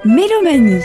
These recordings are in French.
Mélomanie.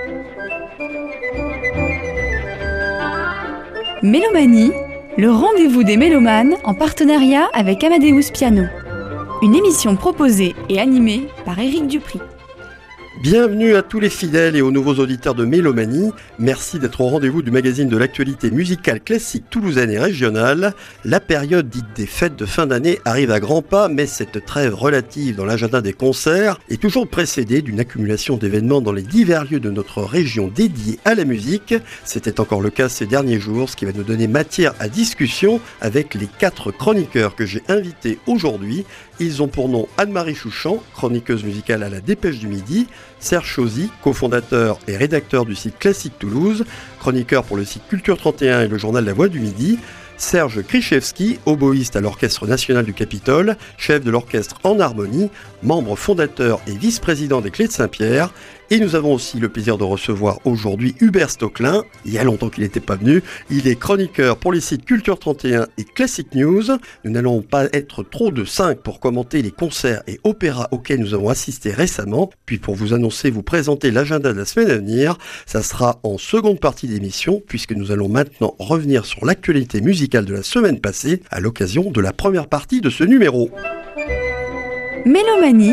Mélomanie, le rendez-vous des mélomanes en partenariat avec Amadeus Piano. Une émission proposée et animée par Éric Dupri. Bienvenue à tous les fidèles et aux nouveaux auditeurs de Mélomanie. Merci d'être au rendez-vous du magazine de l'actualité musicale classique toulousaine et régionale. La période dite des fêtes de fin d'année arrive à grands pas, mais cette trêve relative dans l'agenda des concerts est toujours précédée d'une accumulation d'événements dans les divers lieux de notre région dédiés à la musique. C'était encore le cas ces derniers jours, ce qui va nous donner matière à discussion avec les 4 chroniqueurs que j'ai invités aujourd'hui. Ils ont pour nom Anne-Marie Chouchan, chroniqueuse musicale à la Dépêche du Midi, Serge Chauzy, cofondateur et rédacteur du site Classique Toulouse, chroniqueur pour le site Culture 31 et le journal La Voix du Midi, Serge Krichevski, oboïste à l'Orchestre National du Capitole, chef de l'orchestre En Harmonie, membre fondateur et vice-président des Clés de Saint-Pierre. Et nous avons aussi le plaisir de recevoir aujourd'hui Hubert Stocklin. Il y a longtemps qu'il n'était pas venu. Il est chroniqueur pour les sites Culture 31 et Classic News. Nous n'allons pas être trop de 5 pour commenter les concerts et opéras auxquels nous avons assisté récemment. Puis pour vous annoncer, vous présenter l'agenda de la semaine à venir, ça sera en seconde partie d'émission, puisque nous allons maintenant revenir sur l'actualité musicale de la semaine passée à l'occasion de la première partie de ce numéro. Mélomanie.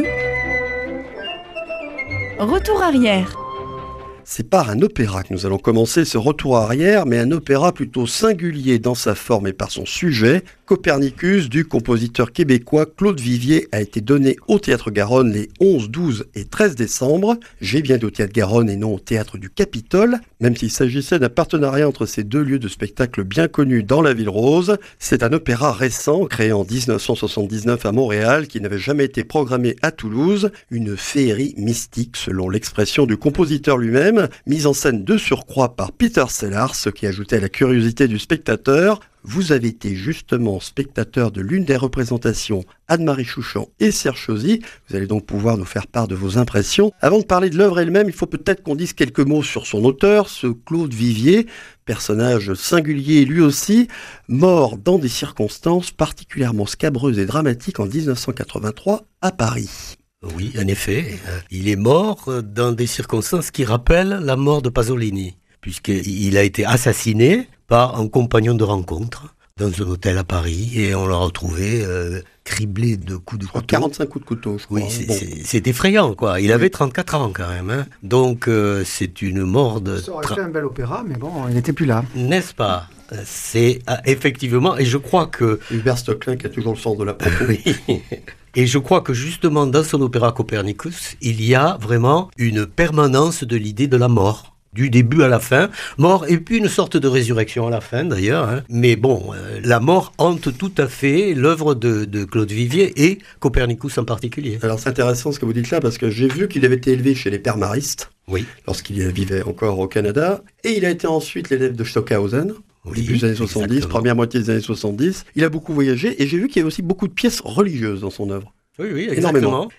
Retour arrière. C'est par un opéra que nous allons commencer ce retour arrière, mais un opéra plutôt singulier dans sa forme et par son sujet. Copernicus du compositeur québécois Claude Vivier a été donné au Théâtre Garonne les 11, 12 et 13 décembre. J'ai bien dit au Théâtre Garonne et non au Théâtre du Capitole, même s'il s'agissait d'un partenariat entre ces deux lieux de spectacle bien connus dans la Ville Rose. C'est un opéra récent, créé en 1979 à Montréal, qui n'avait jamais été programmé à Toulouse. Une féerie mystique, selon l'expression du compositeur lui-même, mise en scène de surcroît par Peter Sellars, ce qui ajoutait à la curiosité du spectateur. Vous avez été justement spectateur de l'une des représentations, Anne-Marie Chouchan et Serge Chauzy. Vous allez donc pouvoir nous faire part de vos impressions. Avant de parler de l'œuvre elle-même, il faut peut-être qu'on dise quelques mots sur son auteur, ce Claude Vivier, personnage singulier lui aussi, mort dans des circonstances particulièrement scabreuses et dramatiques en 1983 à Paris. Oui, en effet, il est mort dans des circonstances qui rappellent la mort de Pasolini, puisqu'il a été assassiné par un compagnon de rencontre dans un hôtel à Paris et on l'a retrouvé criblé de coups de couteau. 45 coups de couteau, je crois. Oui, c'est effrayant, quoi. Il avait 34 ans quand même. Hein. Donc c'est une mort de... Ça aurait fait un bel opéra, mais bon, il n'était plus là. N'est-ce pas ? C'est effectivement, et je crois que... Hubert Stocklin qui a toujours le sens de la propos. Oui. Et je crois que justement dans son opéra Copernicus, il y a vraiment une permanence de l'idée de la mort. Du début à la fin, mort, et puis une sorte de résurrection à la fin d'ailleurs. Hein. Mais bon, la mort hante tout à fait l'œuvre de Claude Vivier et Copernicus en particulier. Alors c'est intéressant ce que vous dites là, parce que j'ai vu qu'il avait été élevé chez les pères maristes, oui, lorsqu'il vivait encore au Canada, et il a été ensuite l'élève de Stockhausen, au début des années 70, exactement. Première moitié des années 70. Il a beaucoup voyagé, et j'ai vu qu'il y avait aussi beaucoup de pièces religieuses dans son œuvre. Oui, exactement.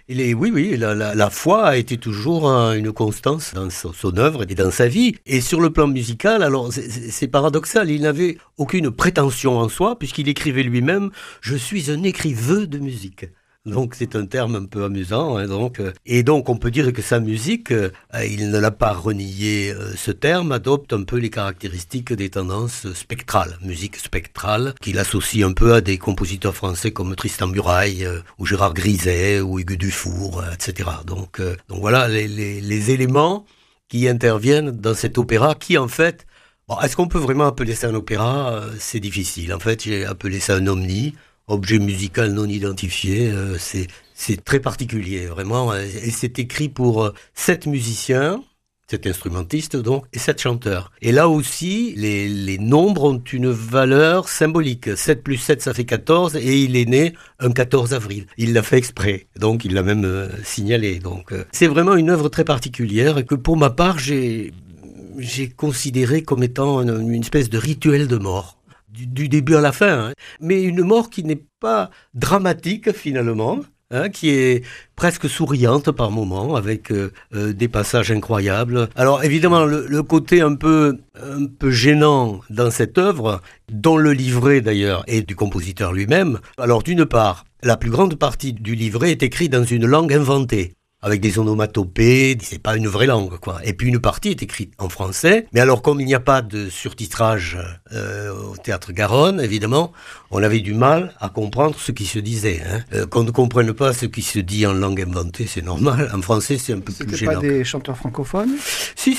La foi a été toujours une constance dans son œuvre et dans sa vie. Et sur le plan musical, alors c'est paradoxal, il n'avait aucune prétention en soi, puisqu'il écrivait lui-même « Je suis un écriveux de musique ». Donc c'est un terme un peu amusant. Hein, et donc on peut dire que sa musique, il ne l'a pas renié, ce terme adopte un peu les caractéristiques des tendances spectrales, musique spectrale, qu'il associe un peu à des compositeurs français comme Tristan Muraille, ou Gérard Griset, ou Hugues Dufour, etc. Donc voilà les éléments qui interviennent dans cet opéra qui en fait... Bon, est-ce qu'on peut vraiment appeler ça un opéra ? C'est difficile. En fait, j'ai appelé ça un omni. Objet musical non identifié, c'est très particulier, vraiment. Et c'est écrit pour 7 musiciens, 7 instrumentistes donc, et 7 chanteurs. Et là aussi, les nombres ont une valeur symbolique. 7 plus 7, ça fait 14, et il est né un 14 avril. Il l'a fait exprès, donc il l'a même signalé. Donc c'est vraiment une œuvre très particulière que pour ma part, j'ai considéré comme étant une espèce de rituel de mort. Du début à la fin, hein. Mais une mort qui n'est pas dramatique finalement, hein, qui est presque souriante par moments, avec des passages incroyables. Alors évidemment, le côté un peu gênant dans cette œuvre, dont le livret d'ailleurs est du compositeur lui-même. Alors d'une part, la plus grande partie du livret est écrit dans une langue inventée. avec des onomatopées, c'est pas une vraie langue, quoi. Et puis une partie est écrite en français, mais alors comme il n'y a pas de surtitrage au Théâtre Garonne, évidemment, on avait du mal à comprendre ce qui se disait. Qu'on ne comprenne pas ce qui se dit en langue inventée, c'est normal. En français, c'est un peu plus gênant. C'était pas des chanteurs francophones? Si,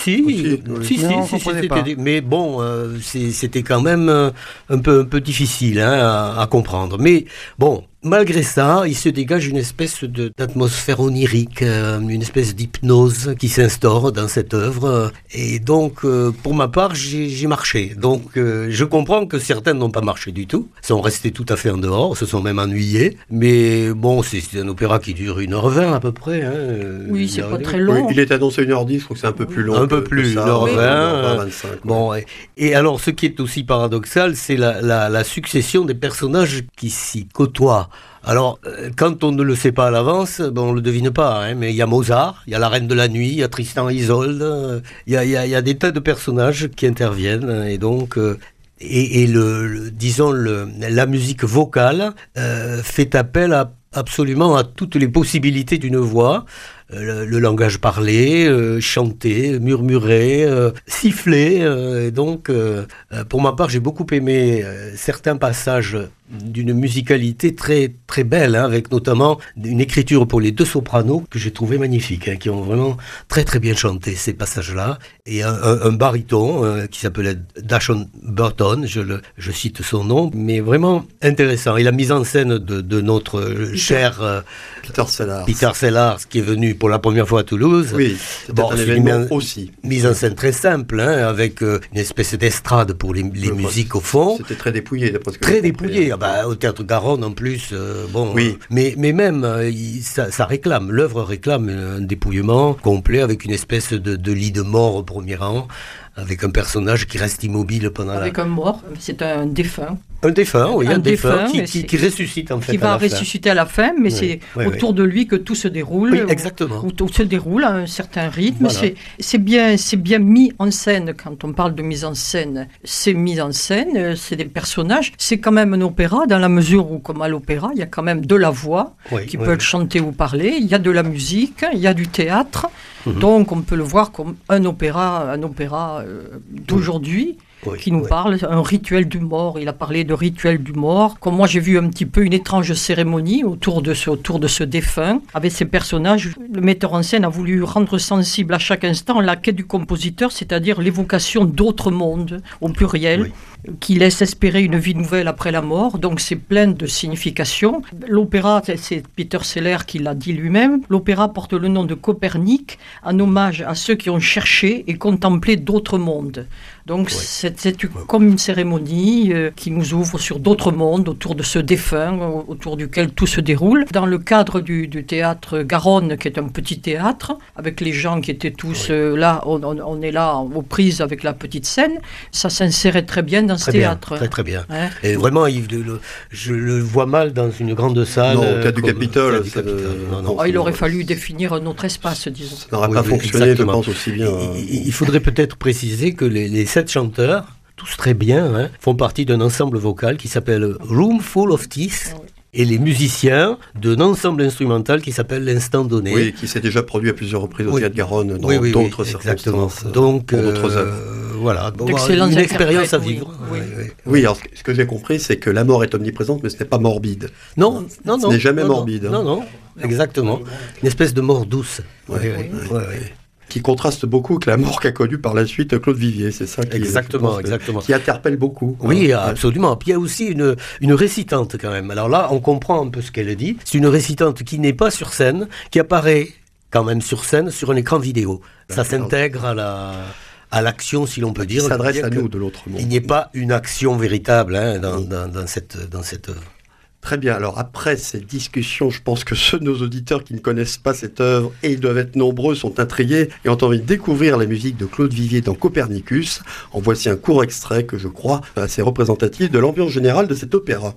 mais bon, c'était quand même un peu difficile à comprendre. Mais bon, malgré ça, il se dégage une espèce d'atmosphère onirique, une espèce d'hypnose qui s'instaure dans cette œuvre. Et donc, pour ma part, j'ai marché. Donc, je comprends que certains n'ont pas marché du tout, sont restés tout à fait en dehors, se sont même ennuyés. Mais bon, c'est un opéra qui dure 1h20 à peu près. Oui, c'est pas très long. Oui, il est annoncé 1h10, je trouve que c'est un peu plus long. Un peu plus, 1h20. Bon, et alors, ce qui est aussi paradoxal, c'est la succession des personnages qui s'y côtoient. Alors, quand on ne le sait pas à l'avance, on le devine pas, mais il y a Mozart, il y a la Reine de la Nuit, il y a Tristan et Isolde, il y a des tas de personnages qui interviennent, et donc... disons, la musique vocale fait appel absolument à toutes les possibilités d'une voix, le langage parlé, chanté, murmuré, sifflé. Et donc, pour ma part, j'ai beaucoup aimé certains passages d'une musicalité très très belle, avec notamment une écriture pour les deux sopranos que j'ai trouvé magnifique, qui ont vraiment très très bien chanté ces passages-là, et un baryton qui s'appelait Dashon Burton, je cite son nom, mais vraiment intéressant. Et la mise en scène de notre cher Peter Sellars, qui est venu pour la première fois à Toulouse. Oui, c'était un événement aussi. Mise en scène très simple, avec une espèce d'estrade pour les musiques au fond. C'était très dépouillé, d'après ce que très dépouillé. Au Théâtre Garonne en plus, oui. Mais même ça réclame, l'œuvre réclame un dépouillement complet avec une espèce de lit de mort au premier rang, avec un personnage qui reste immobile pendant un mort, c'est un défunt. Un défunt, oui, un défunt qui ressuscite en fait. Qui va ressusciter à la fin, mais c'est autour de lui que tout se déroule. Oui, exactement. Où tout se déroule à un certain rythme. Voilà. C'est bien mis en scène. Quand on parle de mise en scène, c'est mis en scène, c'est des personnages. C'est quand même un opéra, dans la mesure où, comme à l'opéra, il y a quand même de la voix qui peut être chantée ou parlée. Il y a de la musique, il y a du théâtre. Donc on peut le voir comme un opéra d'aujourd'hui. Qui nous parle, un rituel du mort. Il a parlé de rituel du mort. Comme moi, j'ai vu un petit peu une étrange cérémonie autour de ce défunt. Avec ces personnages, le metteur en scène a voulu rendre sensible à chaque instant la quête du compositeur, c'est-à-dire l'évocation d'autres mondes, au pluriel, qui laisse espérer une vie nouvelle après la mort. Donc c'est plein de significations. L'opéra, c'est Peter Sellars qui l'a dit lui-même, l'opéra porte le nom de Copernic, en hommage à ceux qui ont cherché et contemplé d'autres mondes. Donc c'est comme une cérémonie qui nous ouvre sur d'autres mondes autour de ce défunt, autour duquel tout se déroule. Dans le cadre du théâtre Garonne, qui est un petit théâtre, avec les gens qui étaient tous là, on est là aux prises avec la petite scène, ça s'insérait très bien dans ce théâtre. Très bien. Et vraiment, je le vois mal dans une grande salle. Non, au Théâtre du Capitole. Il aurait fallu définir un autre espace, disons. Ça n'aurait pas fonctionné, je pense, aussi bien. Il faudrait peut-être préciser que les 7 chanteurs, tous très bien, font partie d'un ensemble vocal qui s'appelle Room Full of Teeth. Et les musiciens d'un ensemble instrumental qui s'appelle L'Instant Donné. Oui, qui s'est déjà produit à plusieurs reprises au Théâtre Garonne, dans d'autres circonstances. Donc, pour d'autres œuvres. Voilà, une expérience à vivre. Oui, alors ce que j'ai compris, c'est que la mort est omniprésente, mais ce n'est pas morbide. Non. Ce n'est jamais morbide. Non, exactement. Une espèce de mort douce. Oui. Qui contraste beaucoup avec la mort qu'a connue par la suite Claude Vivier, c'est ça qui interpelle beaucoup. Oui, absolument. Puis il y a aussi une récitante quand même. Alors là, on comprend un peu ce qu'elle dit. C'est une récitante qui n'est pas sur scène, qui apparaît quand même sur scène, sur un écran vidéo. Ça s'intègre à l'action, si l'on peut dire. Ça s'adresse à nous de l'autre monde. Il n'y a pas une action véritable dans cette œuvre. Très bien, alors après cette discussion, je pense que ceux de nos auditeurs qui ne connaissent pas cette œuvre, et ils doivent être nombreux, sont intrigués et ont envie de découvrir la musique de Claude Vivier dans Copernicus. En voici un court extrait que je crois assez représentatif de l'ambiance générale de cet opéra.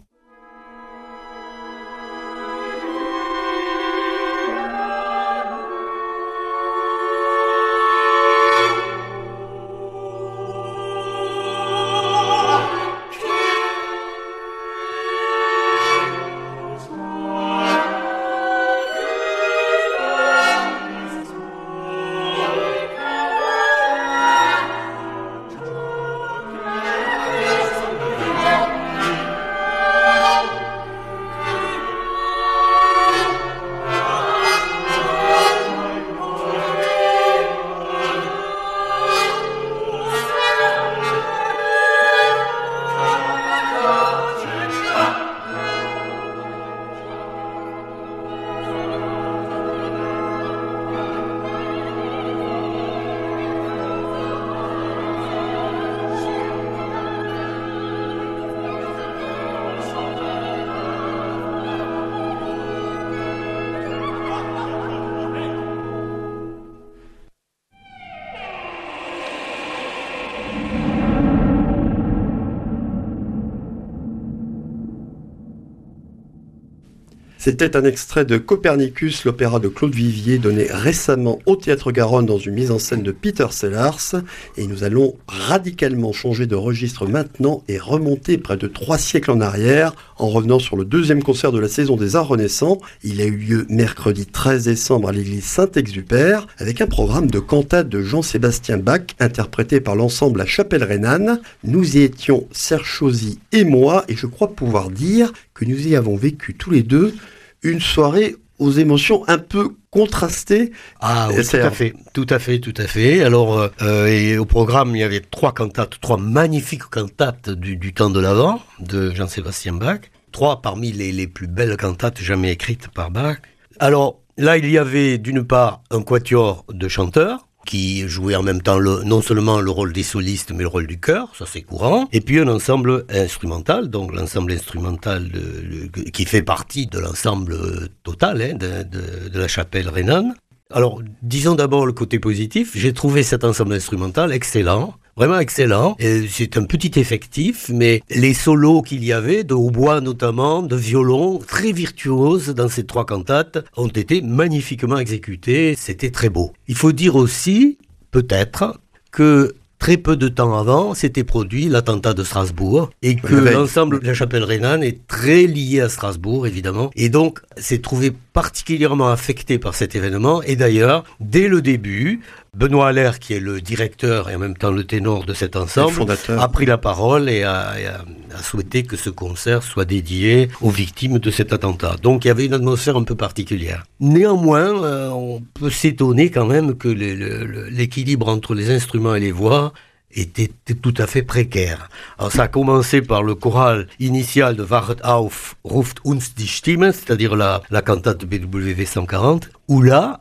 C'était un extrait de Copernicus, l'opéra de Claude Vivier, donné récemment au Théâtre Garonne dans une mise en scène de Peter Sellars. Et nous allons radicalement changer de registre maintenant et remonter près de 3 siècles en arrière, en revenant sur le 2e concert de la saison des Arts Renaissants. Il a eu lieu mercredi 13 décembre à l'église Saint-Exupère, avec un programme de cantate de Jean-Sébastien Bach, interprété par l'ensemble La Chapelle Rhénane. Nous y étions, Serge Chauzy et moi, et je crois pouvoir dire que nous y avons vécu tous les deux une soirée aux émotions un peu contrastées. Ah oui, tout à fait. Alors, et au programme, il y avait 3 magnifiques cantates du temps de l'Avent, de Jean-Sébastien Bach. 3 parmi les plus belles cantates jamais écrites par Bach. Alors, là, il y avait d'une part un quatuor de chanteurs, qui jouait en même temps non seulement le rôle des solistes, mais le rôle du chœur, ça c'est courant, et puis un ensemble instrumental, donc l'ensemble instrumental qui fait partie de l'ensemble total de la Chapelle Rhénane. Alors, disons d'abord le côté positif, j'ai trouvé cet ensemble instrumental excellent, vraiment excellent. Et c'est un petit effectif, mais les solos qu'il y avait, de hautbois notamment, de violon, très virtuoses dans ces 3 cantates, ont été magnifiquement exécutés. C'était très beau. Il faut dire aussi, peut-être, que très peu de temps avant, s'était produit l'attentat de Strasbourg et que l'ensemble de la Chapelle Rhénane est très lié à Strasbourg, évidemment. Et donc, s'est trouvé particulièrement affecté par cet événement. Et d'ailleurs, dès le début, Benoît Allaire, qui est le directeur et en même temps le ténor de cet ensemble, a pris la parole et a souhaité que ce concert soit dédié aux victimes de cet attentat. Donc il y avait une atmosphère un peu particulière. Néanmoins, on peut s'étonner quand même que l'équilibre entre les instruments et les voix était tout à fait précaire. Alors ça a commencé par le choral initial de Wachet auf, ruft uns die Stimme, c'est-à-dire la cantate BWV 140, où là,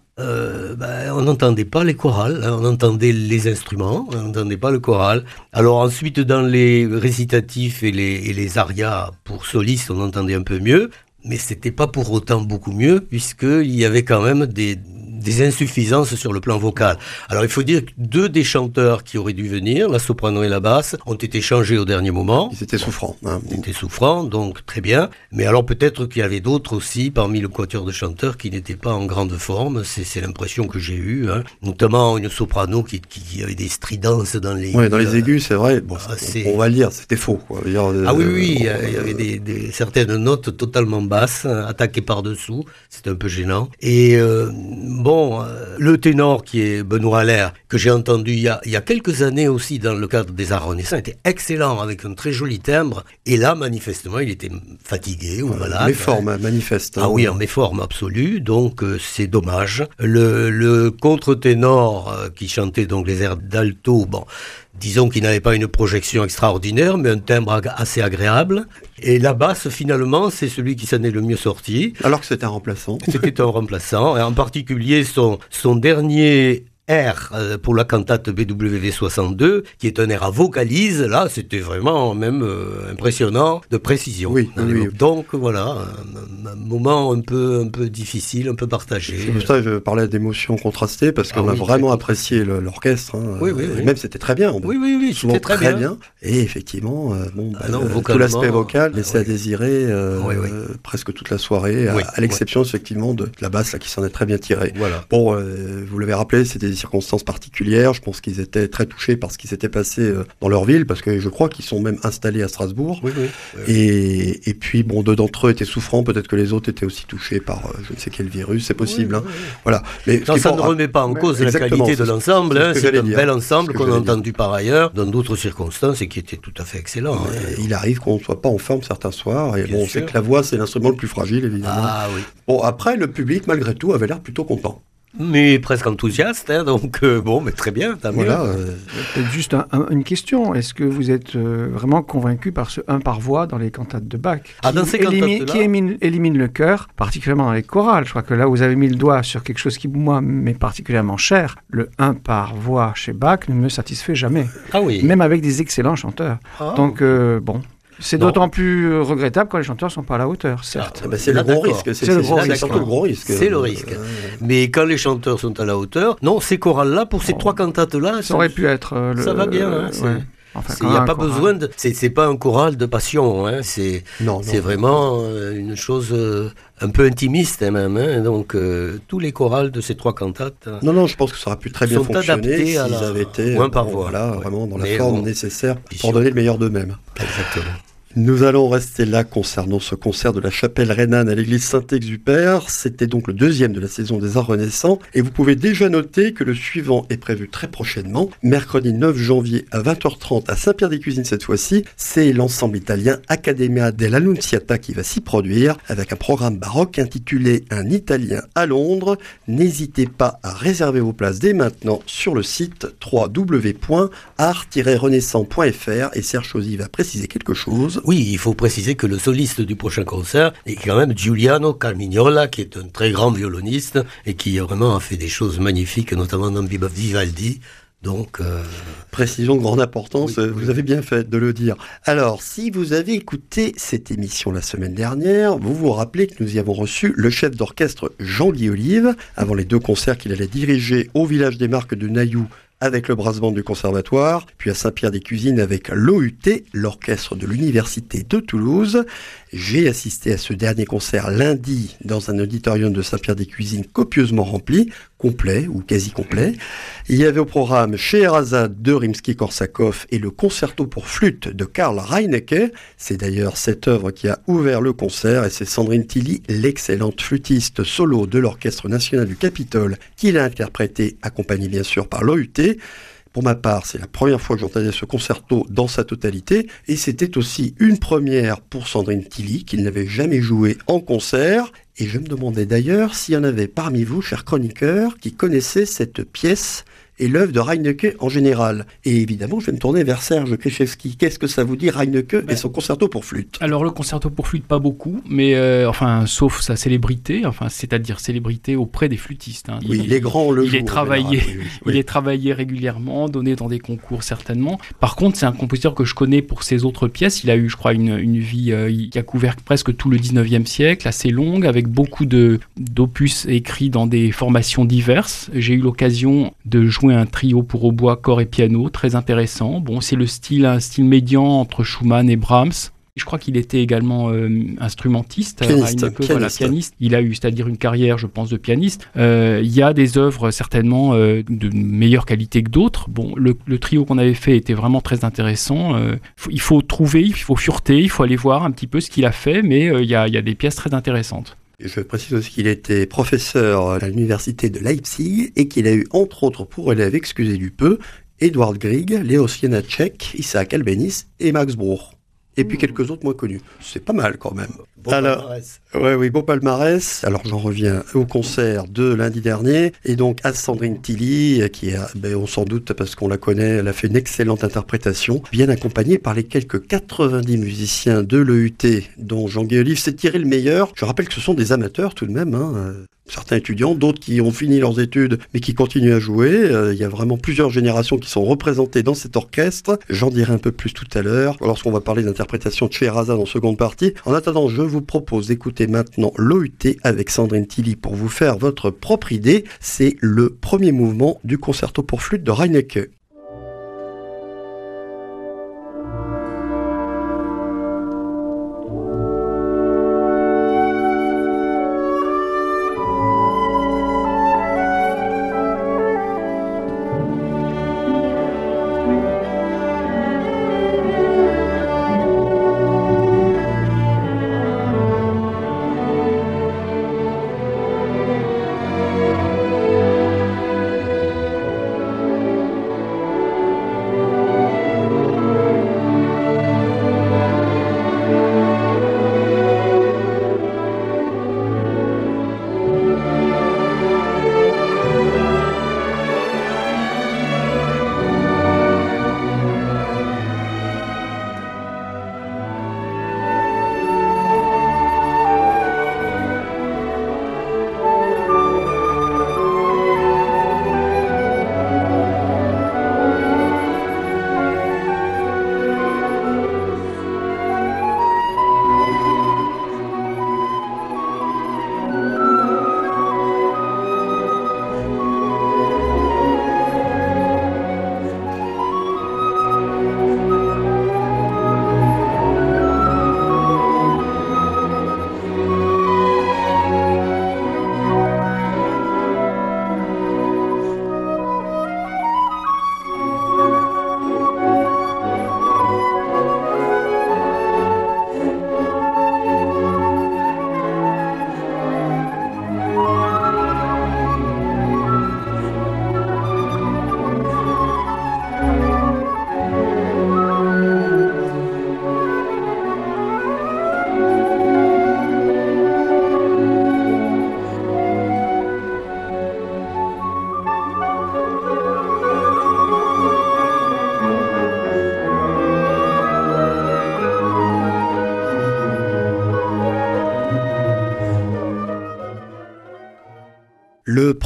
on n'entendait pas les chorales, on entendait les instruments, on n'entendait pas le choral. Alors ensuite, dans les récitatifs et les arias pour solistes, on entendait un peu mieux, mais c'était pas pour autant beaucoup mieux, puisqu'il y avait quand même des insuffisances sur le plan vocal. Alors il faut dire que 2 des chanteurs qui auraient dû venir, la soprano et la basse, ont été changés au dernier moment. Ils étaient souffrants. Ils étaient souffrants, donc très bien. Mais alors peut-être qu'il y avait d'autres aussi parmi le quatuor de chanteurs qui n'étaient pas en grande forme. C'est l'impression que j'ai eue. Notamment une soprano qui avait des stridences dans les... Oui, dans les aigus, c'est vrai. Bon, on va le dire, c'était faux. Quoi. Il y avait certaines notes totalement basses, attaquées par-dessous. C'était un peu gênant. Et le ténor qui est Benoît Allaire, que j'ai entendu il y a quelques années aussi dans le cadre des Arts Renaissants, était excellent, avec un très joli timbre. Et là, manifestement, il était fatigué ou malade. Méforme, manifeste. Ah oui, en méforme absolue, donc c'est dommage. Le contre-ténor qui chantait donc les airs d'alto, disons qu'il n'avait pas une projection extraordinaire, mais un timbre assez agréable. Et la basse, finalement, c'est celui qui s'en est le mieux sorti. Alors que c'était un remplaçant. C'était un remplaçant, et en particulier son dernier air pour la cantate BWV 62, qui est un air à vocalise. Là, c'était vraiment même impressionnant de précision. Oui. Donc voilà, un moment un peu difficile, un peu partagé. C'est pour ça que je parlais d'émotions contrastées, parce qu'on a vraiment apprécié l'orchestre. Oui. Même c'était très bien. Oui, souvent c'était très bien. Et effectivement, tout l'aspect vocal laissait à désirer presque toute la soirée, à l'exception effectivement de la basse là, qui s'en est très bien tirée. Voilà. Bon, vous l'avez rappelé, c'était des circonstances particulières. Je pense qu'ils étaient très touchés par ce qui s'était passé dans leur ville, parce que je crois qu'ils sont même installés à Strasbourg. Oui. Et puis, 2 d'entre eux étaient souffrants. Peut-être que les autres étaient aussi touchés par je ne sais quel virus. C'est possible. Voilà. Mais ça ne remet pas en cause la qualité de l'ensemble. C'est un bel ensemble qu'on a entendu par ailleurs dans d'autres circonstances et qui était tout à fait excellent. Il arrive qu'on ne soit pas en forme certains soirs. Et on sait que la voix, c'est l'instrument le plus fragile, évidemment. Ah oui. Bon, après, le public, malgré tout, avait l'air plutôt content. Mais presque enthousiaste, donc mais très bien, t'as mieux. Peut-être juste une question. Est-ce que vous êtes vraiment convaincu par ce 1 par voix dans les cantates de Bach qui élimine le chœur, particulièrement dans les chorales? Je crois que là, vous avez mis le doigt sur quelque chose qui, moi, m'est particulièrement cher. Le 1 par voix chez Bach ne me satisfait jamais. Ah oui. Même avec des excellents chanteurs. Donc, c'est d'autant plus regrettable quand les chanteurs ne sont pas à la hauteur, certes. C'est le gros risque. C'est surtout le gros risque. C'est le risque. Mais quand les chanteurs sont à la hauteur, non, ces chorales-là, pour ces 3 cantates-là... Ça aurait pu être... ça va bien, Enfin, il n'y a pas besoin de... C'est pas un choral de passion, hein. C'est vraiment une chose un peu intimiste même. Hein. Donc, tous les chorals de ces 3 cantates... Non, je pense que ça aurait pu très bien fonctionner s'ils avaient été par voix. Vraiment dans la forme nécessaire pour donner le meilleur d'eux-mêmes. Exactement. Nous allons rester là concernant ce concert de la chapelle rhénane à l'église Saint-Exupère. C'était donc le 2e de la saison des Arts Renaissants et vous pouvez déjà noter que le suivant est prévu très prochainement, mercredi 9 janvier à 20h30 à Saint-Pierre-des-Cuisines cette fois-ci. C'est l'ensemble italien Accademia dell'Annunziata qui va s'y produire avec un programme baroque intitulé Un Italien à Londres. N'hésitez pas à réserver vos places dès maintenant sur le site www.art-renaissant.fr et Serge Chauzy va préciser quelque chose. Oui, il faut préciser que le soliste du prochain concert est quand même Giuliano Carmignola, qui est un très grand violoniste et qui vraiment a fait des choses magnifiques, notamment dans Vivaldi. Donc, précision de grande importance, vous avez bien fait de le dire. Alors, si vous avez écouté cette émission la semaine dernière, vous vous rappelez que nous y avons reçu le chef d'orchestre Jean-Guy Olive, avant les 2 concerts qu'il allait diriger au village des Marques de Nailloux avec le brass band du conservatoire, puis à Saint-Pierre-des-Cuisines avec l'OUT, l'orchestre de l'Université de Toulouse. J'ai assisté à ce dernier concert lundi dans un auditorium de Saint-Pierre-des-Cuisines copieusement rempli, complet ou quasi complet. Il y avait au programme Scheherazade de Rimsky-Korsakov et le concerto pour flûte de Karl Reinecke. C'est d'ailleurs cette œuvre qui a ouvert le concert et c'est Sandrine Tilly, l'excellente flûtiste solo de l'Orchestre national du Capitole, qui l'a interprété, accompagnée bien sûr par l'OUT. Pour ma part, c'est la première fois que j'entendais ce concerto dans sa totalité, et c'était aussi une première pour Sandrine Tilly, qui n'avait jamais joué en concert, et je me demandais d'ailleurs s'il y en avait parmi vous, chers chroniqueurs, qui connaissaient cette pièce et l'œuvre de Reinecke en général. Et évidemment, je vais me tourner vers Serge Krichevski. Qu'est-ce que ça vous dit, Reinecke et son concerto pour flûte? Alors, le concerto pour flûte, pas beaucoup, mais sauf sa célébrité, c'est-à-dire célébrité auprès des flûtistes. Hein. Oui, les grands le jouent. Il est travaillé régulièrement, donné dans des concours certainement. Par contre, c'est un compositeur que je connais pour ses autres pièces. Il a eu, je crois, une vie qui a couvert presque tout le 19e siècle, assez longue, avec beaucoup d'opus écrits dans des formations diverses. J'ai eu l'occasion de jouer un trio pour hautbois, corps et piano, très intéressant. Bon, c'est un style médian entre Schumann et Brahms. Je crois qu'il était également instrumentiste, pianiste. Il a eu, c'est-à-dire une carrière, je pense, de pianiste. Il y a des œuvres certainement de meilleure qualité que d'autres. Bon, le trio qu'on avait fait était vraiment très intéressant. Il faut trouver, il faut fureter, il faut aller voir un petit peu ce qu'il a fait, mais il y a des pièces très intéressantes. Je précise aussi qu'il était professeur à l'université de Leipzig et qu'il a eu entre autres pour élèves, excusez du peu, Edward Grieg, Leos Janáček, Isaac Albéniz et Max Bruch. Et puis quelques autres moins connus. C'est pas mal quand même. Beau palmarès. Alors j'en reviens au concert de lundi dernier. Et donc à Sandrine Tilly, qui a, on s'en doute parce qu'on la connaît, elle a fait une excellente interprétation, bien accompagnée par les quelques 90 musiciens de l'EUT, dont Jean-Guy Olive s'est tiré le meilleur. Je rappelle que ce sont des amateurs tout de même, hein. Certains étudiants, d'autres qui ont fini leurs études mais qui continuent à jouer. Il y a vraiment plusieurs générations qui sont représentées dans cet orchestre. J'en dirai un peu plus tout à l'heure lorsqu'on va parler d'interprétation de Scheherazade en seconde partie. En attendant, je vous propose d'écouter maintenant l'OUT avec Sandrine Tilly pour vous faire votre propre idée. C'est le premier mouvement du concerto pour flûte de Reinecke.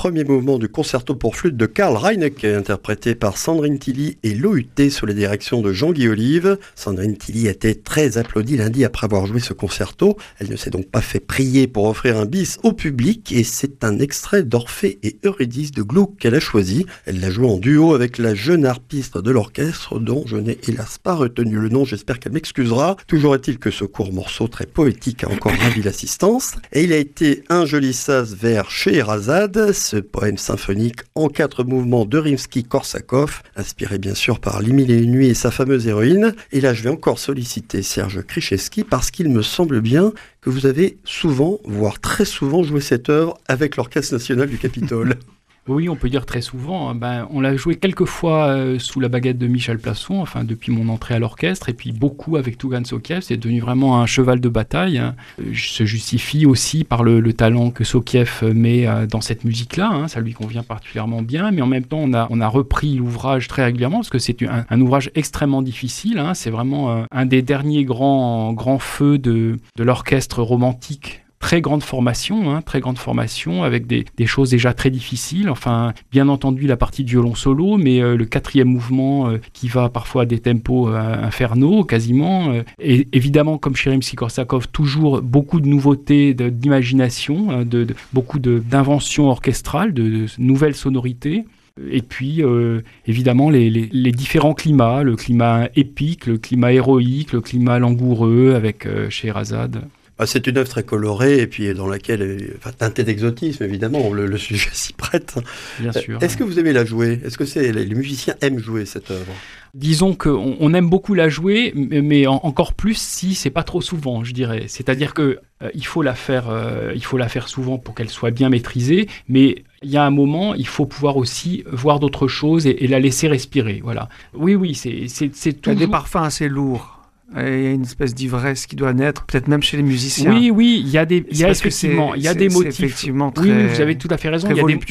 premier mouvement du concerto pour flûte de Karl Reinecke, interprété par Sandrine Tilly et l'OUT sous la direction de Jean-Guy Olive. Sandrine Tilly était très applaudie lundi après avoir joué ce concerto. Elle ne s'est donc pas fait prier pour offrir un bis au public et c'est un extrait d'Orphée et Eurydice de Gluck qu'elle a choisi. Elle l'a joué en duo avec la jeune harpiste de l'orchestre dont je n'ai hélas pas retenu le nom, j'espère qu'elle m'excusera. Toujours est-il que ce court morceau très poétique a encore ravi l'assistance. Et il a été un joli sas vers Scheherazade, ce poème symphonique en 4 mouvements de Rimsky-Korsakov, inspiré bien sûr par Les Mille et une nuits et sa fameuse héroïne. Et là, je vais encore solliciter Serge Krichevski parce qu'il me semble bien que vous avez souvent, voire très souvent, joué cette œuvre avec l'Orchestre national du Capitole. Oui, on peut dire très souvent. On l'a joué quelques fois sous la baguette de Michel Plasson, enfin depuis mon entrée à l'orchestre, et puis beaucoup avec Tougan Sokiev. C'est devenu vraiment un cheval de bataille. Se justifie aussi par le talent que Sokiev met dans cette musique-là. Ça lui convient particulièrement bien, mais en même temps, on a repris l'ouvrage très régulièrement parce que c'est un ouvrage extrêmement difficile. C'est vraiment un des derniers grands feux de l'orchestre romantique. Très grande formation avec des choses déjà très difficiles. Enfin, bien entendu, la partie de violon solo, mais le 4e mouvement qui va parfois à des tempos infernaux, quasiment. Et évidemment, comme chez Rimsky-Korsakov, toujours beaucoup de nouveautés, d'imagination, beaucoup d'inventions orchestrales, de nouvelles sonorités. Et puis, évidemment, les différents climats, le climat épique, le climat héroïque, le climat langoureux avec Scheherazade. C'est une œuvre très colorée et puis dans laquelle, teintée d'exotisme évidemment, le sujet s'y prête. Bien sûr. Est-ce que vous aimez la jouer ? Est-ce que les musiciens aiment jouer cette œuvre ? Disons qu'on aime beaucoup la jouer, mais encore plus si c'est pas trop souvent, je dirais. C'est-à-dire que il faut la faire souvent pour qu'elle soit bien maîtrisée, mais il y a un moment, il faut pouvoir aussi voir d'autres choses et la laisser respirer. Voilà. Oui, c'est toujours... Il y a des parfums assez lourds. Il y a une espèce d'ivresse qui doit naître, peut-être même chez les musiciens. Oui, il y a effectivement des motifs. Effectivement très oui, vous avez tout à fait raison.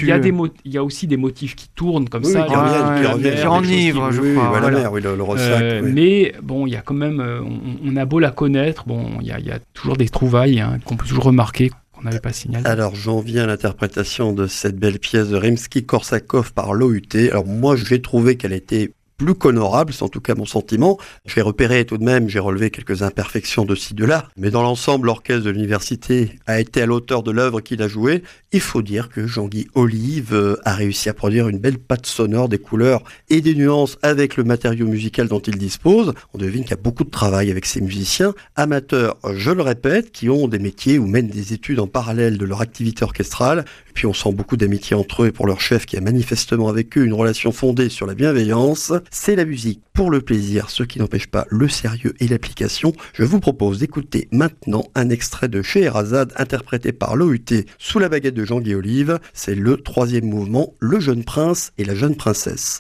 Il y a aussi des motifs qui tournent comme ça. Qui enivrent, je crois. Voilà. La mer, le ressac. Mais bon, il y a quand même, on a beau la connaître, il y a toujours des trouvailles qu'on peut toujours remarquer. On n'avait pas signalé. Alors j'en viens à l'interprétation de cette belle pièce de Rimsky-Korsakov par l'OUT. Alors moi j'ai trouvé qu'elle était plus qu'honorable, c'est en tout cas mon sentiment. J'ai repéré tout de même, j'ai relevé quelques imperfections de ci, de là, mais dans l'ensemble, l'orchestre de l'université a été à l'auteur de l'œuvre qu'il a jouée. Il faut dire que Jean-Guy Olive a réussi à produire une belle patte sonore, des couleurs et des nuances avec le matériau musical dont il dispose. On devine qu'il y a beaucoup de travail avec ces musiciens, amateurs, je le répète, qui ont des métiers ou mènent des études en parallèle de leur activité orchestrale. Et puis on sent beaucoup d'amitié entre eux et pour leur chef qui a manifestement avec eux une relation fondée sur la bienveillance. C'est la musique pour le plaisir, ce qui n'empêche pas le sérieux et l'application. Je vous propose d'écouter maintenant un extrait de Scheherazade interprété par l'OUT sous la baguette de Jean-Guy Olive. C'est le 3e mouvement, le jeune prince et la jeune princesse.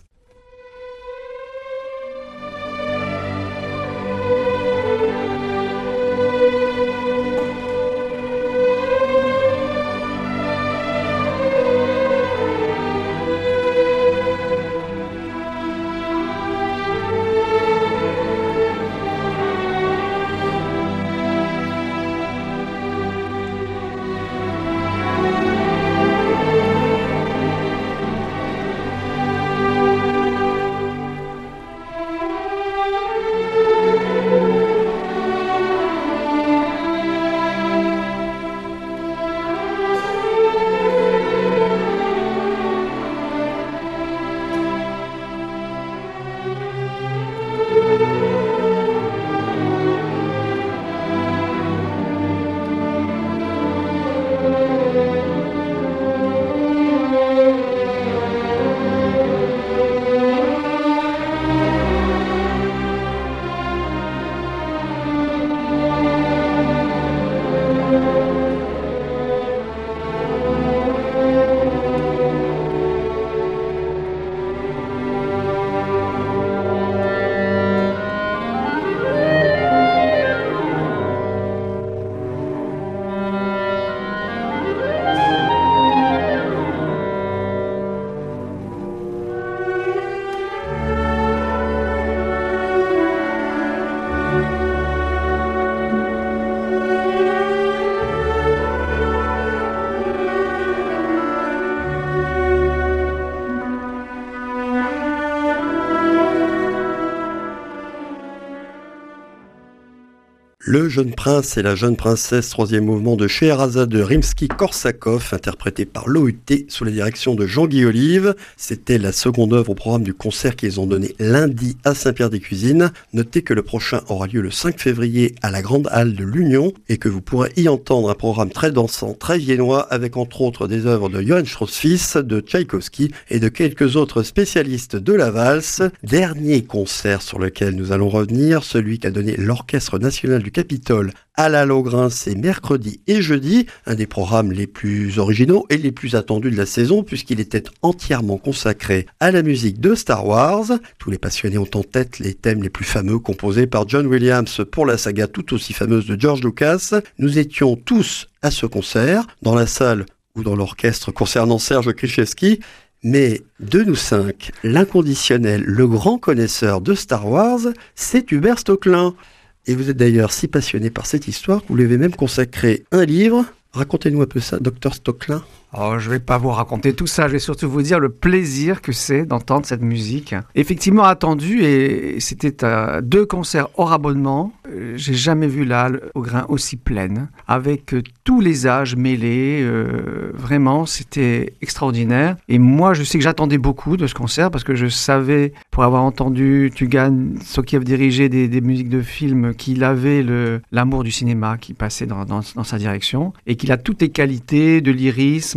Le Jeune Prince et la Jeune Princesse, troisième mouvement de Scheherazade de Rimsky-Korsakov, interprété par l'OUT sous la direction de Jean-Guy Olive. C'était la seconde œuvre au programme du concert qu'ils ont donné lundi à Saint-Pierre-des-Cuisines. Notez que le prochain aura lieu le 5 février à la Grande Halle de l'Union et que vous pourrez y entendre un programme très dansant, très viennois, avec entre autres des œuvres de Johann Strauss fils, de Tchaïkovski et de quelques autres spécialistes de la valse. Dernier concert sur lequel nous allons revenir, celui qu'a donné l'Orchestre National du Capitole à la Logrin, c'est mercredi et jeudi, un des programmes les plus originaux et les plus attendus de la saison puisqu'il était entièrement consacré à la musique de Star Wars. Tous les passionnés ont en tête les thèmes les plus fameux composés par John Williams pour la saga tout aussi fameuse de George Lucas. Nous étions tous à ce concert, dans la salle ou dans l'orchestre concernant Serge Krichevski. Mais de nous cinq, l'inconditionnel, le grand connaisseur de Star Wars, c'est Hubert Stocklin. Et vous êtes d'ailleurs si passionné par cette histoire que vous lui avez même consacré un livre. Racontez-nous un peu ça, Dr Stocklin. Oh, je ne vais pas vous raconter tout ça, je vais surtout vous dire le plaisir que c'est d'entendre cette musique. Effectivement attendu, et c'était 2 concerts hors abonnement. J'ai jamais vu la halle au grain aussi pleine, avec tous les âges mêlés. Vraiment, c'était extraordinaire. Et moi, je sais que j'attendais beaucoup de ce concert, parce que je savais, pour avoir entendu Tugan Sokiev diriger des musiques de films, qu'il avait l'amour du cinéma qui passait dans sa direction, et qu'il a toutes les qualités de lyrisme,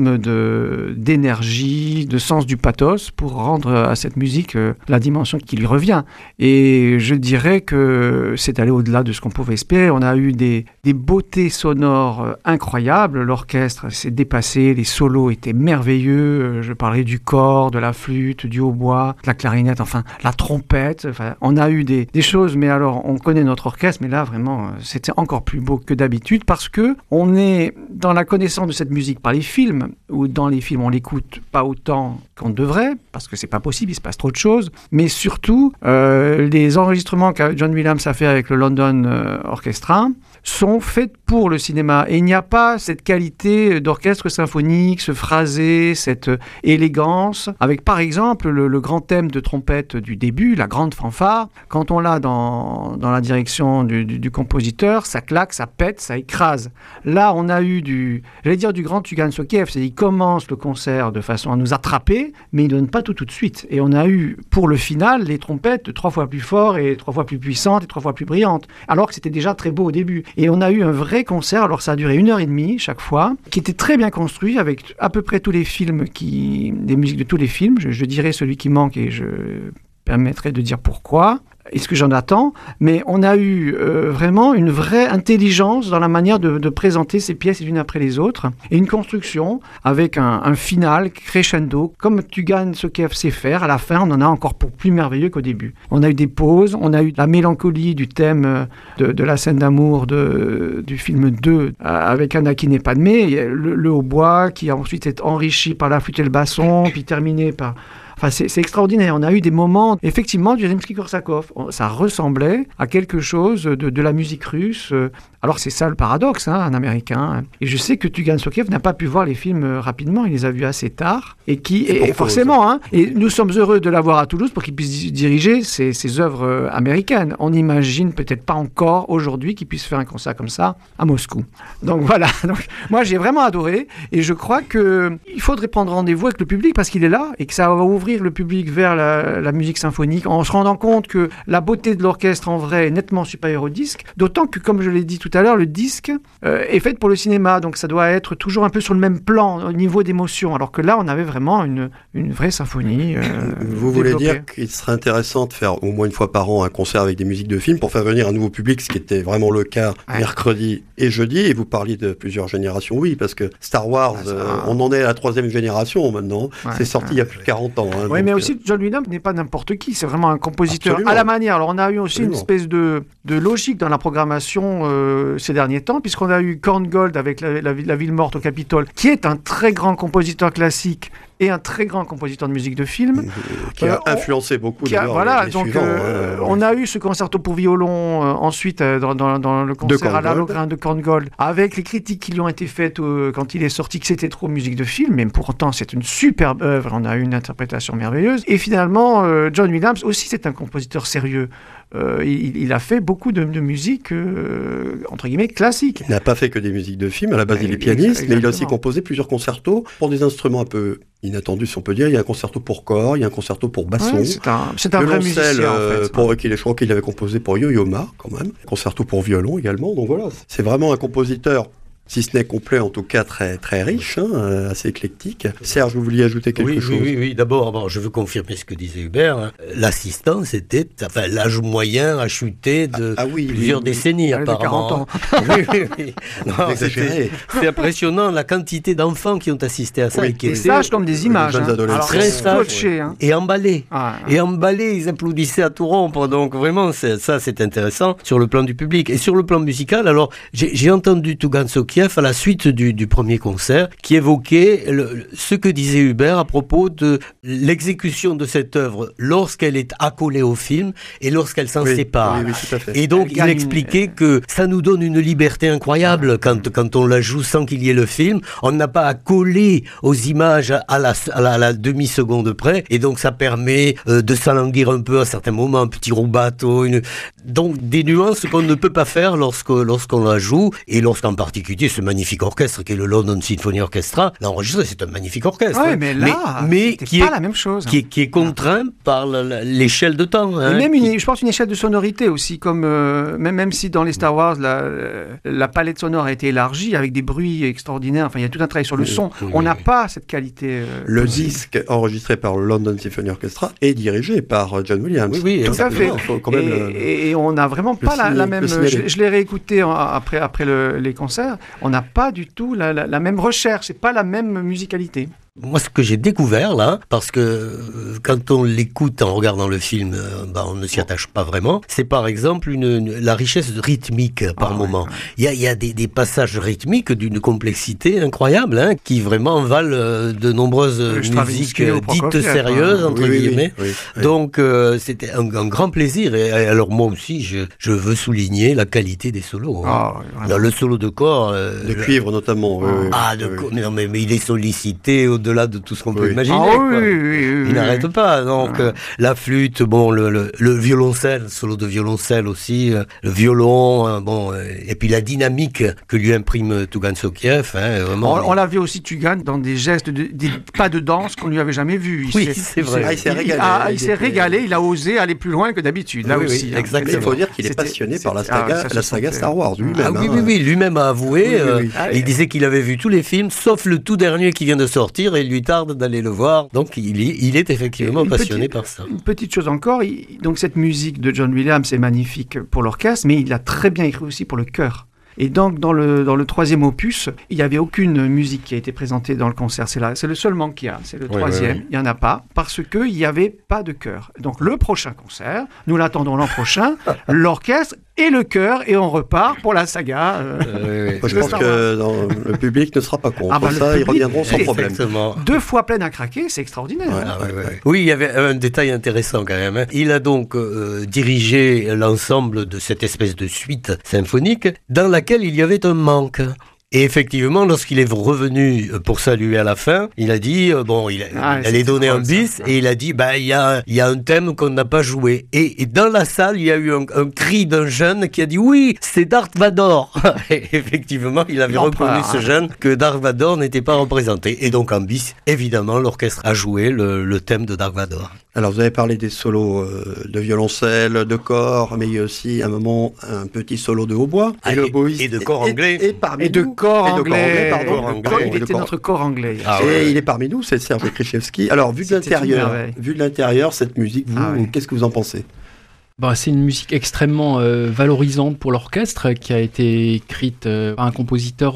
d'énergie, de sens du pathos pour rendre à cette musique la dimension qui lui revient. Et je dirais que c'est allé au-delà de ce qu'on pouvait espérer. On a eu des beautés sonores incroyables. L'orchestre s'est dépassé, les solos étaient merveilleux. Je parlais du cor, de la flûte, du hautbois, de la clarinette, enfin la trompette. Enfin, on a eu des choses, mais alors on connaît notre orchestre, mais là vraiment c'était encore plus beau que d'habitude parce que on est dans la connaissance de cette musique par les films, où dans les films on l'écoute pas autant qu'on devrait, parce que c'est pas possible, il se passe trop de choses, mais surtout les enregistrements que John Williams a fait avec le London Orchestra sont faits pour le cinéma, et il n'y a pas cette qualité d'orchestre symphonique, ce phrasé, cette élégance, avec par exemple le grand thème de trompette du début, la grande fanfare. Quand on l'a dans la direction du compositeur, ça claque, ça pète, ça écrase. Là on a eu du grand Tugan Sokiev, c'est-à-dire il commence le concert de façon à nous attraper, mais il ne donne pas tout de suite. Et on a eu, pour le final, les trompettes 3 fois plus fortes et 3 fois plus puissantes et 3 fois plus brillantes, alors que c'était déjà très beau au début. Et on a eu un vrai concert, alors ça a duré 1h30 chaque fois, qui était très bien construit, avec à peu près tous les films, des musiques de tous les films. Je dirais celui qui manque et je permettrai de dire pourquoi. Et ce que j'en attends, mais on a eu vraiment une vraie intelligence dans la manière de présenter ces pièces les unes après les autres, et une construction avec un final crescendo, comme Tugan Sokiev sait faire. À la fin, on en a encore pour plus merveilleux qu'au début. On a eu des pauses, on a eu la mélancolie du thème de la scène d'amour du film 2 avec Anakin et Padmé, le hautbois qui ensuite est enrichi par la flûte et le basson, puis terminé par... Enfin, c'est extraordinaire. On a eu des moments, effectivement, du Rimsky-Korsakov. Ça ressemblait à quelque chose de la musique russe. Alors, c'est ça le paradoxe, un américain. Et je sais que Tugan Sokiev n'a pas pu voir les films rapidement. Il les a vus assez tard. Et forcément, et nous sommes heureux de l'avoir à Toulouse pour qu'il puisse diriger ces œuvres américaines. On n'imagine peut-être pas encore aujourd'hui qu'il puisse faire un concert comme ça à Moscou. Donc voilà. Donc, moi, j'ai vraiment adoré. Et je crois qu'il faudrait prendre rendez-vous avec le public parce qu'il est là et que ça va ouvrir le public vers la musique symphonique en se rendant compte que la beauté de l'orchestre en vrai est nettement supérieure au disque, d'autant que, comme je l'ai dit tout à l'heure, le disque est fait pour le cinéma, donc ça doit être toujours un peu sur le même plan au niveau d'émotion, alors que là on avait vraiment une vraie symphonie. Vous voulez dire qu'il serait intéressant de faire au moins une fois par an un concert avec des musiques de films pour faire venir un nouveau public, ce qui était vraiment le cas mercredi et jeudi, et vous parliez de plusieurs générations, oui, parce que Star Wars, on en est à la 3e génération maintenant, c'est sorti il y a plus de 40 ans. Oui, mais aussi John Williams n'est pas n'importe qui, c'est vraiment un compositeur Absolument. À la manière. Alors on a eu aussi une espèce de logique dans la programmation ces derniers temps, puisqu'on a eu Korngold avec la ville morte au Capitole, qui est un très grand compositeur classique, et un très grand compositeur de musique de film. Qui a influencé beaucoup les suivants. On a eu ce concerto pour violon ensuite dans le concert à l'Alogrin de Korngold, avec les critiques qui lui ont été faites quand il est sorti, que c'était trop musique de film, mais pourtant c'est une superbe œuvre, on a eu une interprétation merveilleuse. Et finalement, John Williams aussi, c'est un compositeur sérieux. Il a fait beaucoup de musique, entre guillemets, classique. Il n'a pas fait que des musiques de film, à la base il est pianiste, mais il a aussi composé plusieurs concertos pour des instruments un peu inattendus, si on peut dire. Il y a un concerto pour corps, il y a un concerto pour basson. C'est un vrai musicien, je crois qu'il avait composé pour Yo-Yo Ma, quand même. Concerto pour violon également, donc voilà. C'est vraiment un compositeur, si ce n'est complet, en tout cas très, très riche, assez éclectique. Serge, vous vouliez ajouter quelque chose ? Oui. D'abord, je veux confirmer ce que disait Hubert. L'assistance l'âge moyen a chuté de plusieurs décennies, apparemment. 40 ans. Oui. Non, c'est impressionnant la quantité d'enfants qui ont assisté à ça. Et sages comme des images. Très sages. Et emballés. Et emballés, ils applaudissaient à tout rompre. Donc vraiment, ça c'est intéressant sur le plan du public. Et sur le plan musical, alors, j'ai entendu Tougan Sokiev à la suite du premier concert, qui évoquait ce que disait Hubert à propos de l'exécution de cette œuvre lorsqu'elle est accolée au film et lorsqu'elle s'en sépare. Oui, tout à fait. Et donc, il expliquait que ça nous donne une liberté incroyable quand on la joue sans qu'il y ait le film. On n'a pas à coller aux images à la demi-seconde près, et donc ça permet de s'alanguir un peu à certains moments, un petit rubato, donc des nuances qu'on ne peut pas faire lorsqu'on la joue, et lorsqu'en particulier ce magnifique orchestre qui est le London Symphony Orchestra l'a enregistré. C'est un magnifique orchestre. Oui, mais là, qui pas la même chose. Qui est contraint par l'échelle de temps. Et même je pense une échelle de sonorité aussi, comme même si dans les Star Wars la palette sonore a été élargie avec des bruits extraordinaires. Enfin, il y a tout un travail sur le son. On n'a pas cette qualité. Le disque enregistré par le London Symphony Orchestra est dirigé par John Williams. Oui, tout à fait. Et on n'a vraiment pas la même. Je l'ai réécouté après les concerts. On n'a pas du tout la même recherche, c'est pas la même musicalité. Moi, ce que j'ai découvert là, parce que quand on l'écoute en regardant le film, on ne s'y attache pas vraiment, c'est par exemple la richesse rythmique par moment. Il y a des passages rythmiques d'une complexité incroyable, qui vraiment valent de nombreuses musiques dites sérieuses, entre guillemets. Oui. Donc, c'était un grand plaisir. Et alors, moi aussi, je veux souligner la qualité des solos. Le solo de corps. De cuivre, notamment. Mais il est sollicité au-delà de tout ce qu'on peut imaginer. Il n'arrête pas. Donc, la flûte, le violoncelle, solo de violoncelle aussi, le violon, et puis la dynamique que lui imprime Tougan Sokiev. On l'a vu aussi, Tougan, dans des gestes, des pas de danse qu'on lui avait jamais vus. C'est vrai. Il s'est régalé. Il s'est régalé, il a osé aller plus loin que d'habitude. Là aussi. Exactement. Il faut dire qu'il est passionné par la saga Star Wars lui-même. Oui, lui-même a avoué. Il disait qu'il avait vu tous les films, sauf le tout dernier qui vient de sortir, et il lui tarde d'aller le voir. Donc il est effectivement passionné par ça. Une petite chose encore, donc cette musique de John Williams est magnifique pour l'orchestre, mais il a très bien écrit aussi pour le chœur. Et donc, dans le troisième opus, il n'y avait aucune musique qui a été présentée dans le concert. C'est le seul manque qu'il y a. C'est le troisième. Il n'y en a pas, parce qu'il n'y avait pas de chœur. Donc, le prochain concert, nous l'attendons l'an prochain, l'orchestre et le chœur, et on repart pour la saga. Je pense que le public ne sera pas contre ça. Ils reviendront sans problème. 2 fois pleine à craquer, c'est extraordinaire. Oui, il y avait un détail intéressant quand même. Il a donc dirigé l'ensemble de cette espèce de suite symphonique dans laquelle il y avait un manque. Et effectivement, lorsqu'il est revenu pour saluer à la fin, il a dit, il allait donner un bis, et il a dit, il y a un thème qu'on n'a pas joué. Et dans la salle, il y a eu un cri d'un jeune qui a dit, oui, c'est Darth Vador. Et effectivement, il avait reconnu ce jeune que Darth Vador n'était pas représenté. Et donc en bis, évidemment, l'orchestre a joué le thème de Darth Vador. Alors vous avez parlé des solos de violoncelle, de corps, mais il y a aussi un petit solo de hautbois. Et de corps anglais. Et de corps anglais. Il était notre corps anglais. Et il est parmi nous, c'est Serge Krzyzewski. Alors vu de l'intérieur, cette musique, qu'est-ce que vous en pensez ? C'est une musique extrêmement valorisante pour l'orchestre, qui a été écrite par un compositeur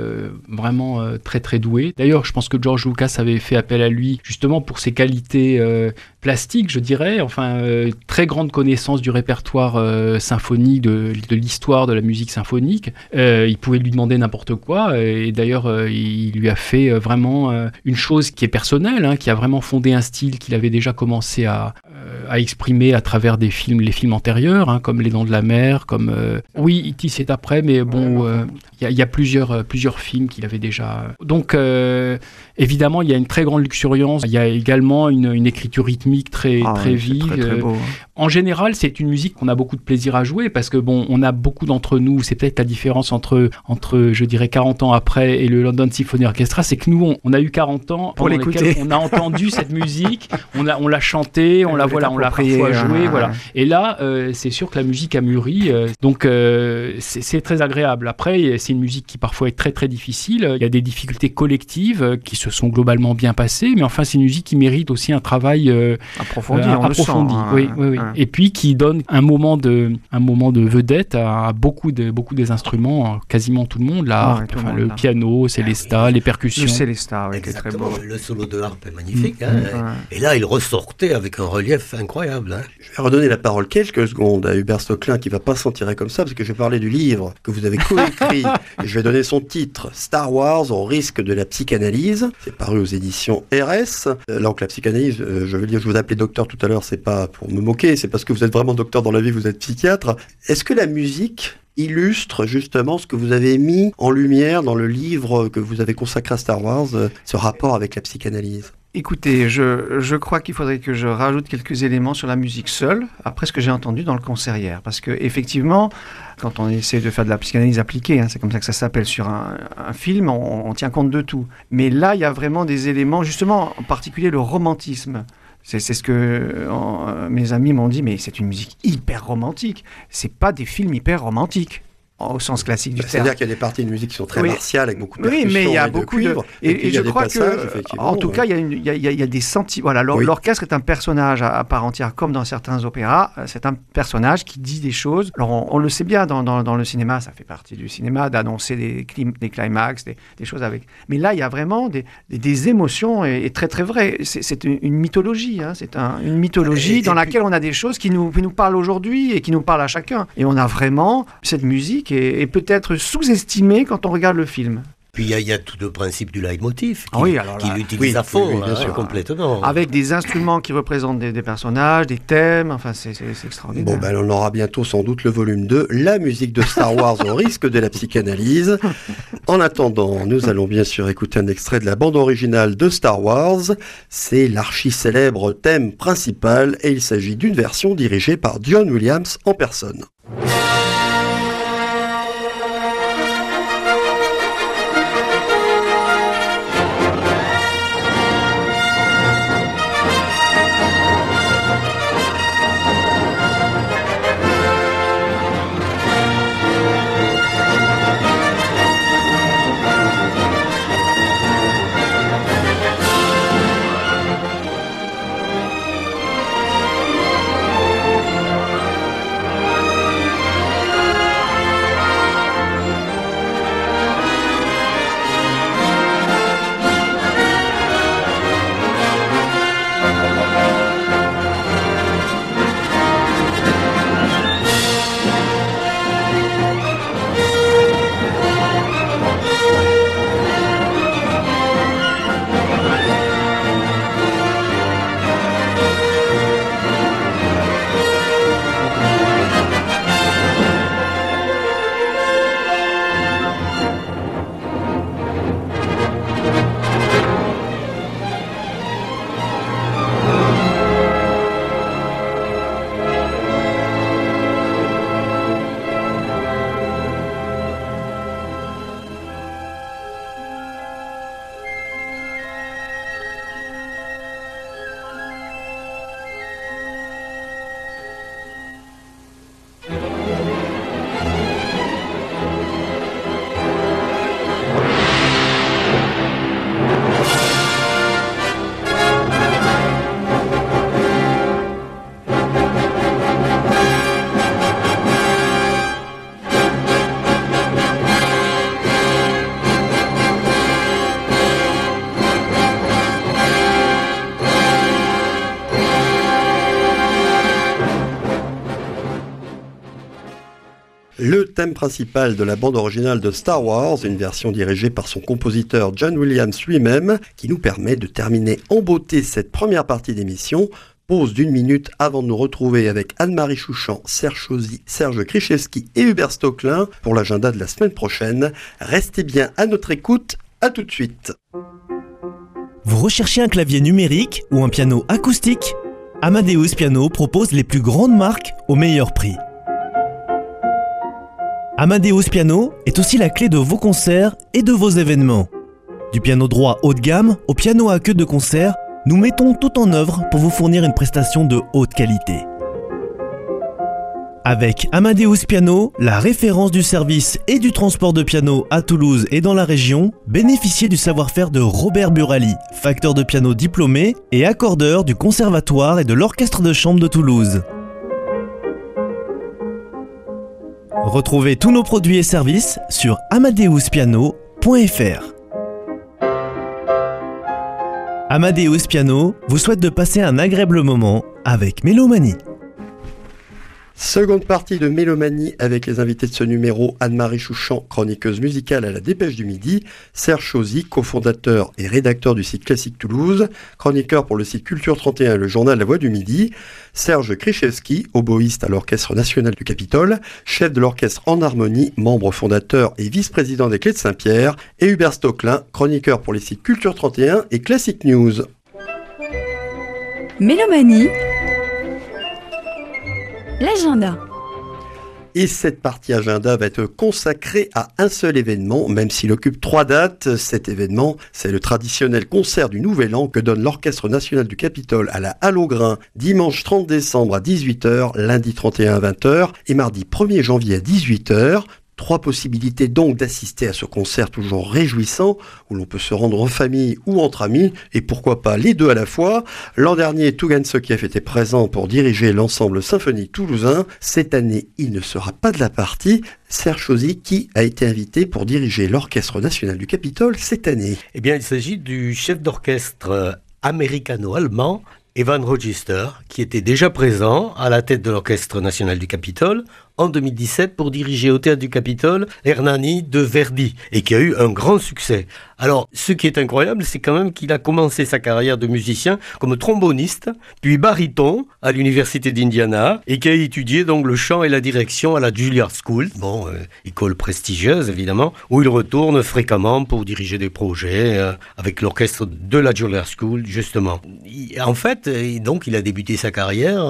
vraiment très très doué. D'ailleurs, je pense que George Lucas avait fait appel à lui justement pour ses qualités plastiques, je dirais, très grande connaissance du répertoire symphonique, de l'histoire de la musique symphonique. Il pouvait lui demander n'importe quoi, et d'ailleurs, il lui a fait vraiment une chose qui est personnelle, qui a vraiment fondé un style qu'il avait déjà commencé à exprimer à travers les films antérieurs, comme Les Dents de la Mer, comme... oui, E.T. c'est après, mais bon, il y a plusieurs films qu'il avait déjà... Donc, évidemment, il y a une très grande luxuriance. Il y a également une écriture rythmique très vive. Très, très beau. En général, c'est une musique qu'on a beaucoup de plaisir à jouer, parce que, on a beaucoup d'entre nous, c'est peut-être la différence entre, je dirais, 40 ans après et le London Symphony Orchestra, c'est que nous, on a eu 40 ans pour l'écouter. On a entendu cette musique, on l'a chantée, on l'a parfois jouée, voilà. Et là, c'est sûr que la musique a mûri, donc c'est très agréable. Après, c'est une musique qui parfois est très très difficile. Il y a des difficultés collectives qui se sont globalement bien passées, mais c'est une musique qui mérite aussi un travail approfondi. Oui. Et puis qui donne un moment de vedette à beaucoup des instruments, quasiment tout le monde, le piano, Célesta, les percussions. Le Célesta, oui, c'est très beau. Le solo de harpe est magnifique. Et là, il ressortait avec un relief incroyable. Je vais redonner la parole quelques secondes à Hubert Stocklin, qui ne va pas s'en tirer comme ça, parce que je vais parler du livre que vous avez coécrit. Et je vais donner son titre, Star Wars au risque de la psychanalyse. C'est paru aux éditions RS. Là, donc la psychanalyse, je veux dire, je vous appelais docteur tout à l'heure, c'est pas pour me moquer, c'est parce que vous êtes vraiment docteur dans la vie, vous êtes psychiatre. Est-ce que la musique illustre justement ce que vous avez mis en lumière dans le livre que vous avez consacré à Star Wars, ce rapport avec la psychanalyse ? Écoutez, je crois qu'il faudrait que je rajoute quelques éléments sur la musique seule, après ce que j'ai entendu dans le concert hier. Parce que effectivement, quand on essaie de faire de la psychanalyse appliquée, c'est comme ça que ça s'appelle sur un film, on tient compte de tout. Mais là, il y a vraiment des éléments, justement, en particulier le romantisme. C'est ce que mes amis m'ont dit, mais c'est une musique hyper romantique. C'est pas des films hyper romantiques. Au sens classique du terme. C'est-à-dire qu'il y a des parties de musique qui sont très martiales, avec beaucoup de percussions. Oui, mais il y a beaucoup de cuivre. Et je crois que, en tout cas, il y a des sentiments. Voilà, l'orchestre est un personnage à part entière, comme dans certains opéras. C'est un personnage qui dit des choses. Alors, on le sait bien dans le cinéma, ça fait partie du cinéma, d'annoncer des climax, des choses avec. Mais là, il y a vraiment des émotions et très, très vraies. C'est une mythologie. C'est une mythologie dans laquelle on a des choses qui nous parlent aujourd'hui et qui nous parlent à chacun. Et on a vraiment cette musique est peut-être sous-estimé quand on regarde le film. Puis il y a tout le principe du leitmotiv qu'il utilise à fond, complètement. Avec des instruments qui représentent des personnages, des thèmes, c'est extraordinaire. Bon, on aura bientôt sans doute le volume 2, la musique de Star Wars au risque de la psychanalyse. En attendant, nous allons bien sûr écouter un extrait de la bande originale de Star Wars. C'est l'archi-célèbre thème principal et il s'agit d'une version dirigée par John Williams en personne. thème principal de la bande originale de Star Wars, une version dirigée par son compositeur John Williams lui-même, qui nous permet de terminer en beauté cette première partie d'émission. Pause d'1 minute avant de nous retrouver avec Anne-Marie Chouchan, Serge Chauzy, Serge Krichevski et Hubert Stocklin pour l'agenda de la semaine prochaine. Restez bien à notre écoute, à tout de suite. Vous recherchez un clavier numérique ou un piano acoustique ? Amadeus Piano propose les plus grandes marques au meilleur prix. Amadeus Piano est aussi la clé de vos concerts et de vos événements. Du piano droit haut de gamme au piano à queue de concert, nous mettons tout en œuvre pour vous fournir une prestation de haute qualité. Avec Amadeus Piano, la référence du service et du transport de piano à Toulouse et dans la région, bénéficiez du savoir-faire de Robert Burali, facteur de piano diplômé et accordeur du Conservatoire et de l'Orchestre de chambre de Toulouse. Retrouvez tous nos produits et services sur amadeuspiano.fr. Amadeus Piano vous souhaite de passer un agréable moment avec Mélomanie. Seconde partie de Mélomanie avec les invités de ce numéro, Anne-Marie Chouchan, chroniqueuse musicale à la Dépêche du Midi, Serge Chauzy, cofondateur et rédacteur du site Classique Toulouse, chroniqueur pour le site Culture 31 et le journal La Voix du Midi, Serge Krichevski, oboïste à l'Orchestre National du Capitole, chef de l'Orchestre En Harmonie, membre fondateur et vice-président des Clés de Saint-Pierre, et Hubert Stocklin, chroniqueur pour les sites Culture 31 et Classic News. Mélomanie, l'agenda. Et cette partie agenda va être consacrée à un seul événement, même s'il occupe 3 dates. Cet événement, c'est le traditionnel concert du Nouvel An que donne l'Orchestre National du Capitole à la Halle aux Grains, dimanche 30 décembre à 18h, lundi 31 à 20h et mardi 1er janvier à 18h. 3 possibilités donc d'assister à ce concert toujours réjouissant, où l'on peut se rendre en famille ou entre amis, et pourquoi pas les deux à la fois. L'an dernier, Tougan Sokiev était présent pour diriger l'ensemble symphonique toulousain. Cette année, il ne sera pas de la partie. Serge Chauzy, qui a été invité pour diriger l'Orchestre National du Capitole cette année? Eh bien, il s'agit du chef d'orchestre américano-allemand, Evan Register, qui était déjà présent à la tête de l'Orchestre National du Capitole en 2017 pour diriger au Théâtre du Capitole Hernani de Verdi et qui a eu un grand succès. Alors, ce qui est incroyable, c'est quand même qu'il a commencé sa carrière de musicien comme tromboniste, puis baryton à l'Université d'Indiana et qui a étudié donc le chant et la direction à la Juilliard School, école prestigieuse évidemment, où il retourne fréquemment pour diriger des projets avec l'orchestre de la Juilliard School justement. En fait, donc il a débuté sa carrière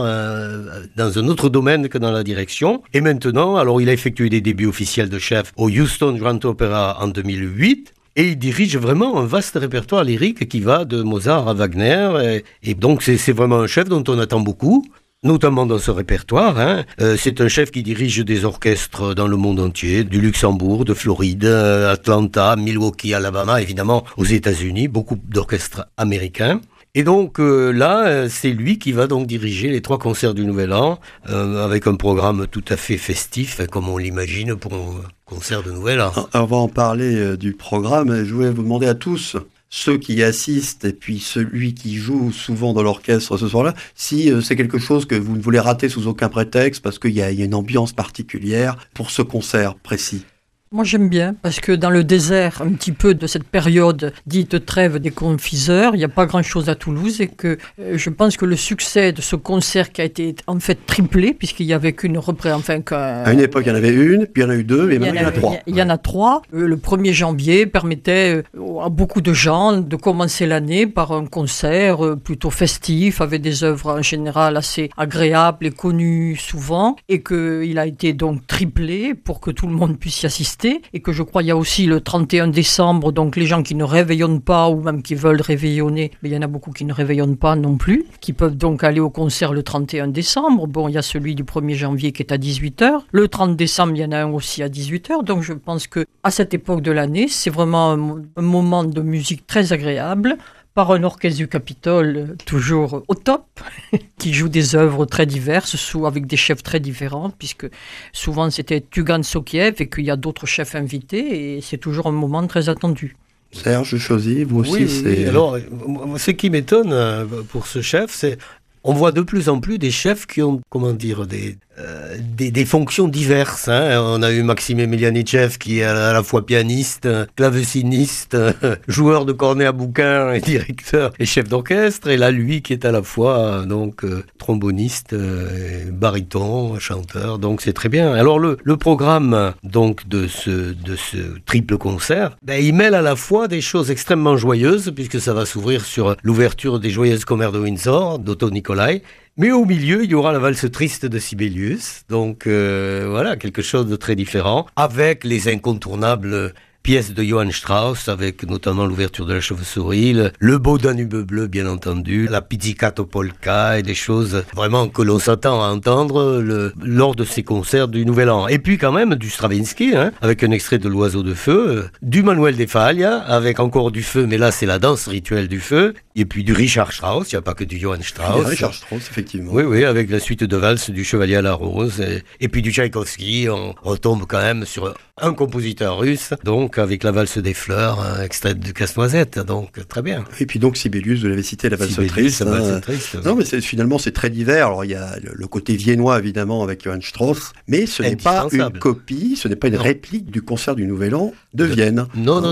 dans un autre domaine que dans la direction. Et maintenant, alors il a effectué des débuts officiels de chef au Houston Grand Opera en 2008. Et il dirige vraiment un vaste répertoire lyrique qui va de Mozart à Wagner. Et donc c'est vraiment un chef dont on attend beaucoup, notamment dans ce répertoire. C'est un chef qui dirige des orchestres dans le monde entier, du Luxembourg, de Floride, Atlanta, Milwaukee, Alabama, évidemment aux États-Unis, beaucoup d'orchestres américains. Et donc là, c'est lui qui va donc diriger les 3 concerts du Nouvel An, avec un programme tout à fait festif, comme on l'imagine pour un concert de Nouvel An. On va en parler du programme. Je voulais vous demander à tous, ceux qui y assistent et puis celui qui joue souvent dans l'orchestre ce soir-là, si c'est quelque chose que vous ne voulez rater sous aucun prétexte, parce qu'il y a une ambiance particulière pour ce concert précis. Moi j'aime bien, parce que dans le désert, un petit peu de cette période dite trêve des confiseurs, il n'y a pas grand-chose à Toulouse et que je pense que le succès de ce concert qui a été en fait triplé, puisqu'il n'y avait qu'une représentation... À une époque, il y en avait une, puis il y en a eu 2, et maintenant il y en a 3. Il y en a 3. Le 1er janvier permettait à beaucoup de gens de commencer l'année par un concert plutôt festif, avec des œuvres en général assez agréables et connues souvent, et qu'il a été donc triplé pour que tout le monde puisse y assister. Et que je crois il y a aussi le 31 décembre, donc les gens qui ne réveillonnent pas ou même qui veulent réveillonner, mais il y en a beaucoup qui ne réveillonnent pas non plus, qui peuvent donc aller au concert le 31 décembre. Bon, il y a celui du 1er janvier qui est à 18h. Le 30 décembre, il y en a un aussi à 18h. Donc je pense que à cette époque de l'année, c'est vraiment un moment de musique très agréable, par un orchestre du Capitole toujours au top, qui joue des œuvres très diverses, avec des chefs très différents, puisque souvent c'était Tougan Sokiev et qu'il y a d'autres chefs invités, et c'est toujours un moment très attendu. Serge Chauzy, vous aussi, oui. Alors, ce qui m'étonne pour ce chef, c'est on voit de plus en plus des chefs qui ont, des fonctions diverses. Hein. On a eu Maxime Emelianitchev qui est à la fois pianiste, claveciniste, joueur de cornet à bouquin et directeur et chef d'orchestre. Et là, lui qui est à la fois tromboniste, baryton, chanteur. Donc c'est très bien. Alors le programme donc de ce triple concert, il mêle à la fois des choses extrêmement joyeuses puisque ça va s'ouvrir sur l'ouverture des Joyeuses Commères de Windsor d'Otto Nicolai. Mais au milieu, il y aura la valse triste de Sibelius, donc voilà, quelque chose de très différent, avec les incontournables pièces de Johann Strauss, avec notamment l'ouverture de la chauve-souris, le beau Danube bleu, bien entendu, la pizzicato polka et des choses vraiment que l'on s'attend à entendre lors de ces concerts du Nouvel An. Et puis quand même du Stravinsky, avec un extrait de l'Oiseau de feu, du Manuel de Falla, avec encore du feu, mais là c'est la danse rituelle du feu, et puis du Richard Strauss, il n'y a pas que du Johann Strauss. Richard Strauss, effectivement. Oui, avec la suite de valse du Chevalier à la Rose, et puis du Tchaïkovski, on retombe quand même sur un compositeur russe, donc avec la valse des fleurs, extrait de Casse-Noisette, donc très bien. Et puis donc Sibelius, vous l'avez cité, la valse triste. Non, mais finalement c'est très divers. Alors il y a le côté viennois évidemment avec Johann Strauss, mais ce n'est pas une copie, ce n'est pas une réplique du concert du Nouvel An de Vienne. Non.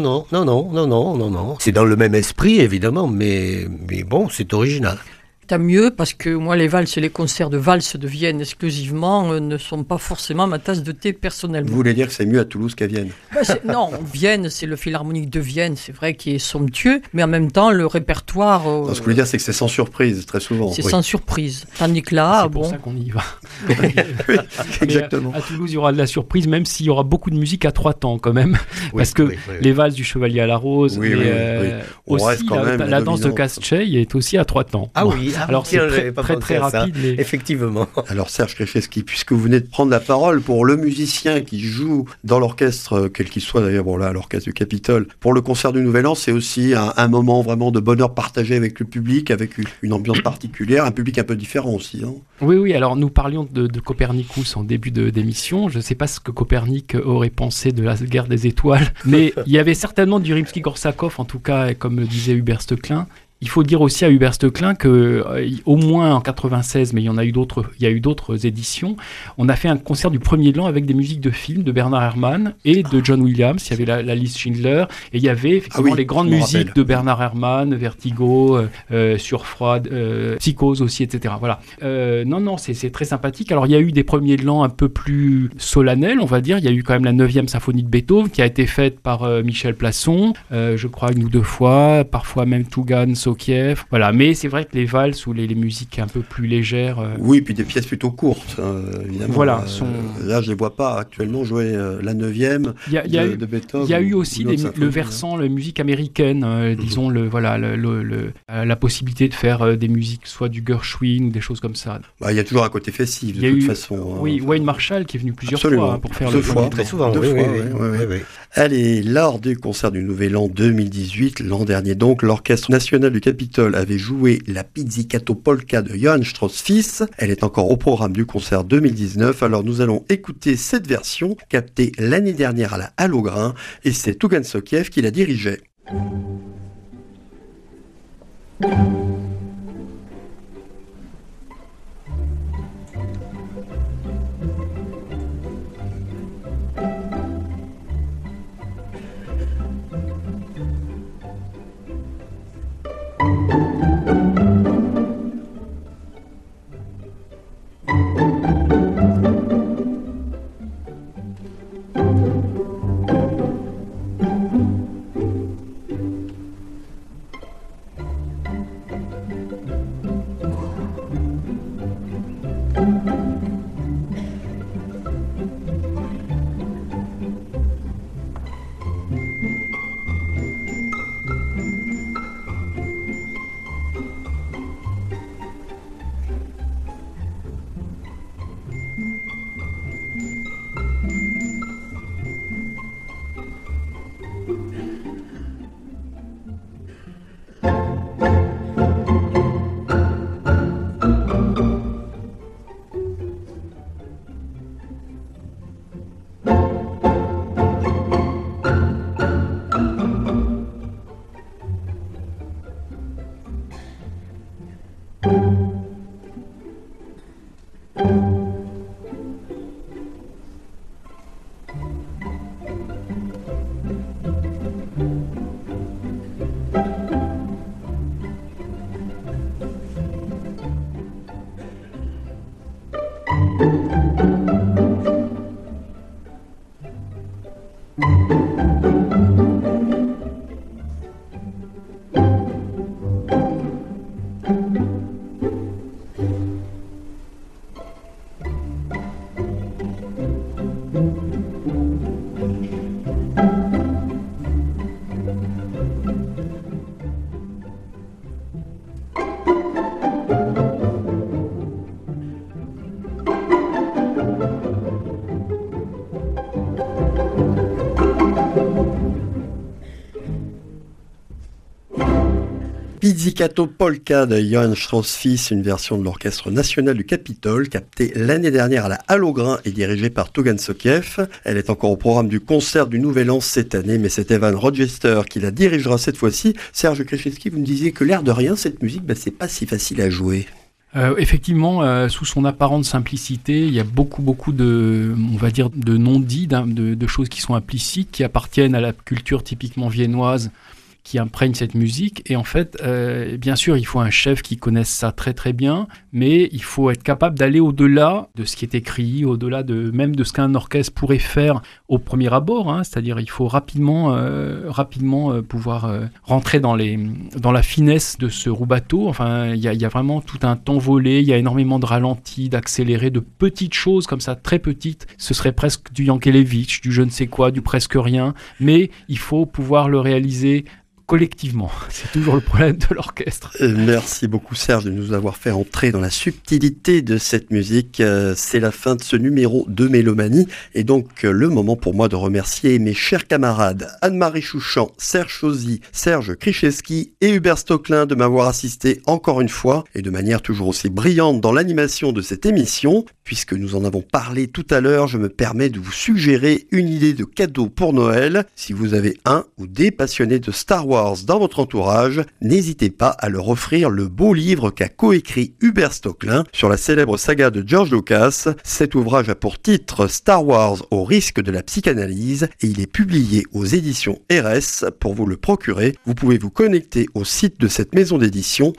C'est dans le même esprit évidemment, mais bon, c'est original. Tant mieux, parce que moi, les valses et les concerts de valse de Vienne exclusivement ne sont pas forcément ma tasse de thé personnellement. Vous voulez dire que c'est mieux à Toulouse qu'à Vienne? Non, Vienne, c'est le Philharmonique de Vienne, c'est vrai qu'il est somptueux, mais en même temps, le répertoire... ce que je voulais dire, c'est que c'est sans surprise, très souvent. C'est sans surprise. Tandis que là, c'est pour ça qu'on y va. Oui, exactement. À Toulouse, il y aura de la surprise, même s'il y aura beaucoup de musique à 3 temps quand même, parce que les valses du Chevalier à la Rose, aussi la danse de Cascey est aussi à 3 temps. Ah oui. Alors c'est très rapide. Mais... Effectivement. Alors Serge Krefeski, puisque vous venez de prendre la parole pour le musicien qui joue dans l'orchestre, quel qu'il soit d'ailleurs, l'orchestre du Capitole, pour le concert du Nouvel An, c'est aussi un moment vraiment de bonheur partagé avec le public, avec une ambiance particulière, un public un peu différent aussi. Oui, alors nous parlions de Copernicus en début d'émission. Je ne sais pas ce que Copernic aurait pensé de la guerre des étoiles, mais il y avait certainement du Rimsky-Korsakov, en tout cas, comme le disait Hubert Steclin. Il faut dire aussi à Hubert Steclin que, au moins en 96, mais il y a eu d'autres éditions, on a fait un concert du premier de l'an avec des musiques de films de Bernard Herrmann et de John Williams. Il y avait la liste Schindler, et il y avait effectivement les grandes musiques de Bernard Herrmann, Vertigo, Surfroid, Psychose aussi, etc. Voilà. Non, c'est très sympathique. Alors il y a eu des premiers de l'an un peu plus solennels, on va dire. Il y a eu quand même la 9e symphonie de Beethoven qui a été faite par Michel Plasson, je crois 1 ou 2 fois, parfois même Tougan, Kiev, voilà. Mais c'est vrai que les valses ou les musiques un peu plus légères... Oui, puis des pièces plutôt courtes, évidemment. Voilà. Là, je ne les vois pas actuellement jouer la 9e de Beethoven. Il y a eu aussi le versant, la musique américaine, disons, la possibilité de faire des musiques, soit du Gershwin ou des choses comme ça. Il y a toujours un côté festif, de toute façon. Oui, Wayne Marshall qui est venu plusieurs fois pour faire deux fois, très souvent. Deux fois. Allez, lors du concert du Nouvel An 2018, l'an dernier donc, l'Orchestre National du Capitole avait joué la Pizzicato Polka de Johann Strauss fils. Elle est encore au programme du concert 2019, alors nous allons écouter cette version captée l'année dernière à la Halle au Grain, et c'est Tougan Sokiev qui la dirigeait. Pizzicato Polka de Johann Strauss Fils, une version de l'Orchestre National du Capitole, captée l'année dernière à la Halle au Grain et dirigée par Tougan Sokiev. Elle est encore au programme du concert du Nouvel An cette année, mais c'est Evan Rochester qui la dirigera cette fois-ci. Serge Krzyzewski, vous me disiez que l'air de rien, cette musique, c'est pas si facile à jouer. Effectivement, sous son apparente simplicité, il y a beaucoup de, on va dire, de non-dits, de choses qui sont implicites, qui appartiennent à la culture typiquement viennoise, qui imprègne cette musique. Et en fait, bien sûr, il faut un chef qui connaisse ça très très bien, mais il faut être capable d'aller au-delà de ce qui est écrit, au-delà même de ce qu'un orchestre pourrait faire au premier abord, hein, c'est-à-dire il faut rapidement pouvoir rentrer dans la finesse de ce rubato. Enfin, il y a vraiment tout un temps volé, il y a énormément de ralentis, d'accélérés, de petites choses comme ça, très petites. Ce serait presque du Yankelevitch, du je ne sais quoi, du presque rien, mais il faut pouvoir le réaliser collectivement. C'est toujours le problème de l'orchestre. Merci beaucoup Serge de nous avoir fait entrer dans la subtilité de cette musique. C'est la fin de ce numéro de Mélomanie et donc le moment pour moi de remercier mes chers camarades Anne-Marie Chouchan, Serge Chauzy, Serge Krzyzewski et Hubert Stocklin de m'avoir assisté encore une fois et de manière toujours aussi brillante dans l'animation de cette émission. Puisque nous en avons parlé tout à l'heure, je me permets de vous suggérer une idée de cadeau pour Noël. Si vous avez un ou des passionnés de Star Wars dans votre entourage, n'hésitez pas à leur offrir le beau livre qu'a coécrit Hubert Stocklin sur la célèbre saga de George Lucas. Cet ouvrage a pour titre Star Wars au risque de la psychanalyse et il est publié aux éditions RS. Pour vous le procurer, vous pouvez vous connecter au site de cette maison d'édition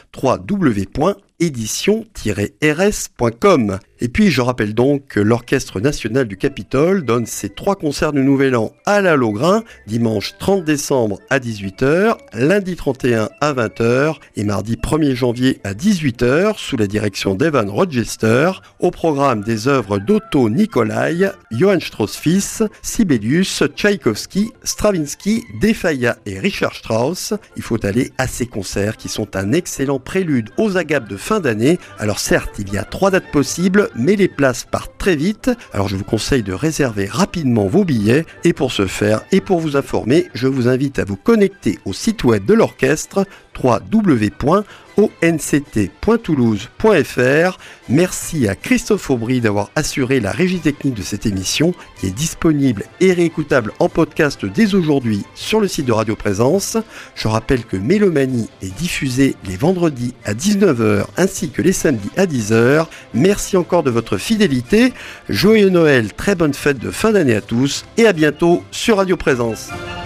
www.édition-rs.com. Et puis je rappelle donc que l'Orchestre National du Capitole donne ses 3 concerts du Nouvel An à la Halle au Grain, dimanche 30 décembre à 18h, lundi 31 à 20h et mardi 1er janvier à 18h sous la direction d'Evan Rochester. Au programme des œuvres d'Otto Nicolai, Johann Strauss Fils, Sibelius, Tchaïkovski, Stravinsky, Defaya et Richard Strauss. Il faut aller à ces concerts qui sont un excellent prélude aux agapes de fin d'année. Alors certes, il y a 3 dates possibles, mais les places partent très vite. Alors je vous conseille de réserver rapidement vos billets. Et pour ce faire, et pour vous informer, je vous invite à vous connecter au site web de l'orchestre www.onct.toulouse.fr. Merci à Christophe Aubry d'avoir assuré la régie technique de cette émission qui est disponible et réécoutable en podcast dès aujourd'hui sur le site de Radio Présence. Je rappelle que Mélomanie est diffusée les vendredis à 19h ainsi que les samedis à 10h. Merci encore de votre fidélité. Joyeux Noël, très bonne fête de fin d'année à tous et à bientôt sur Radio Présence.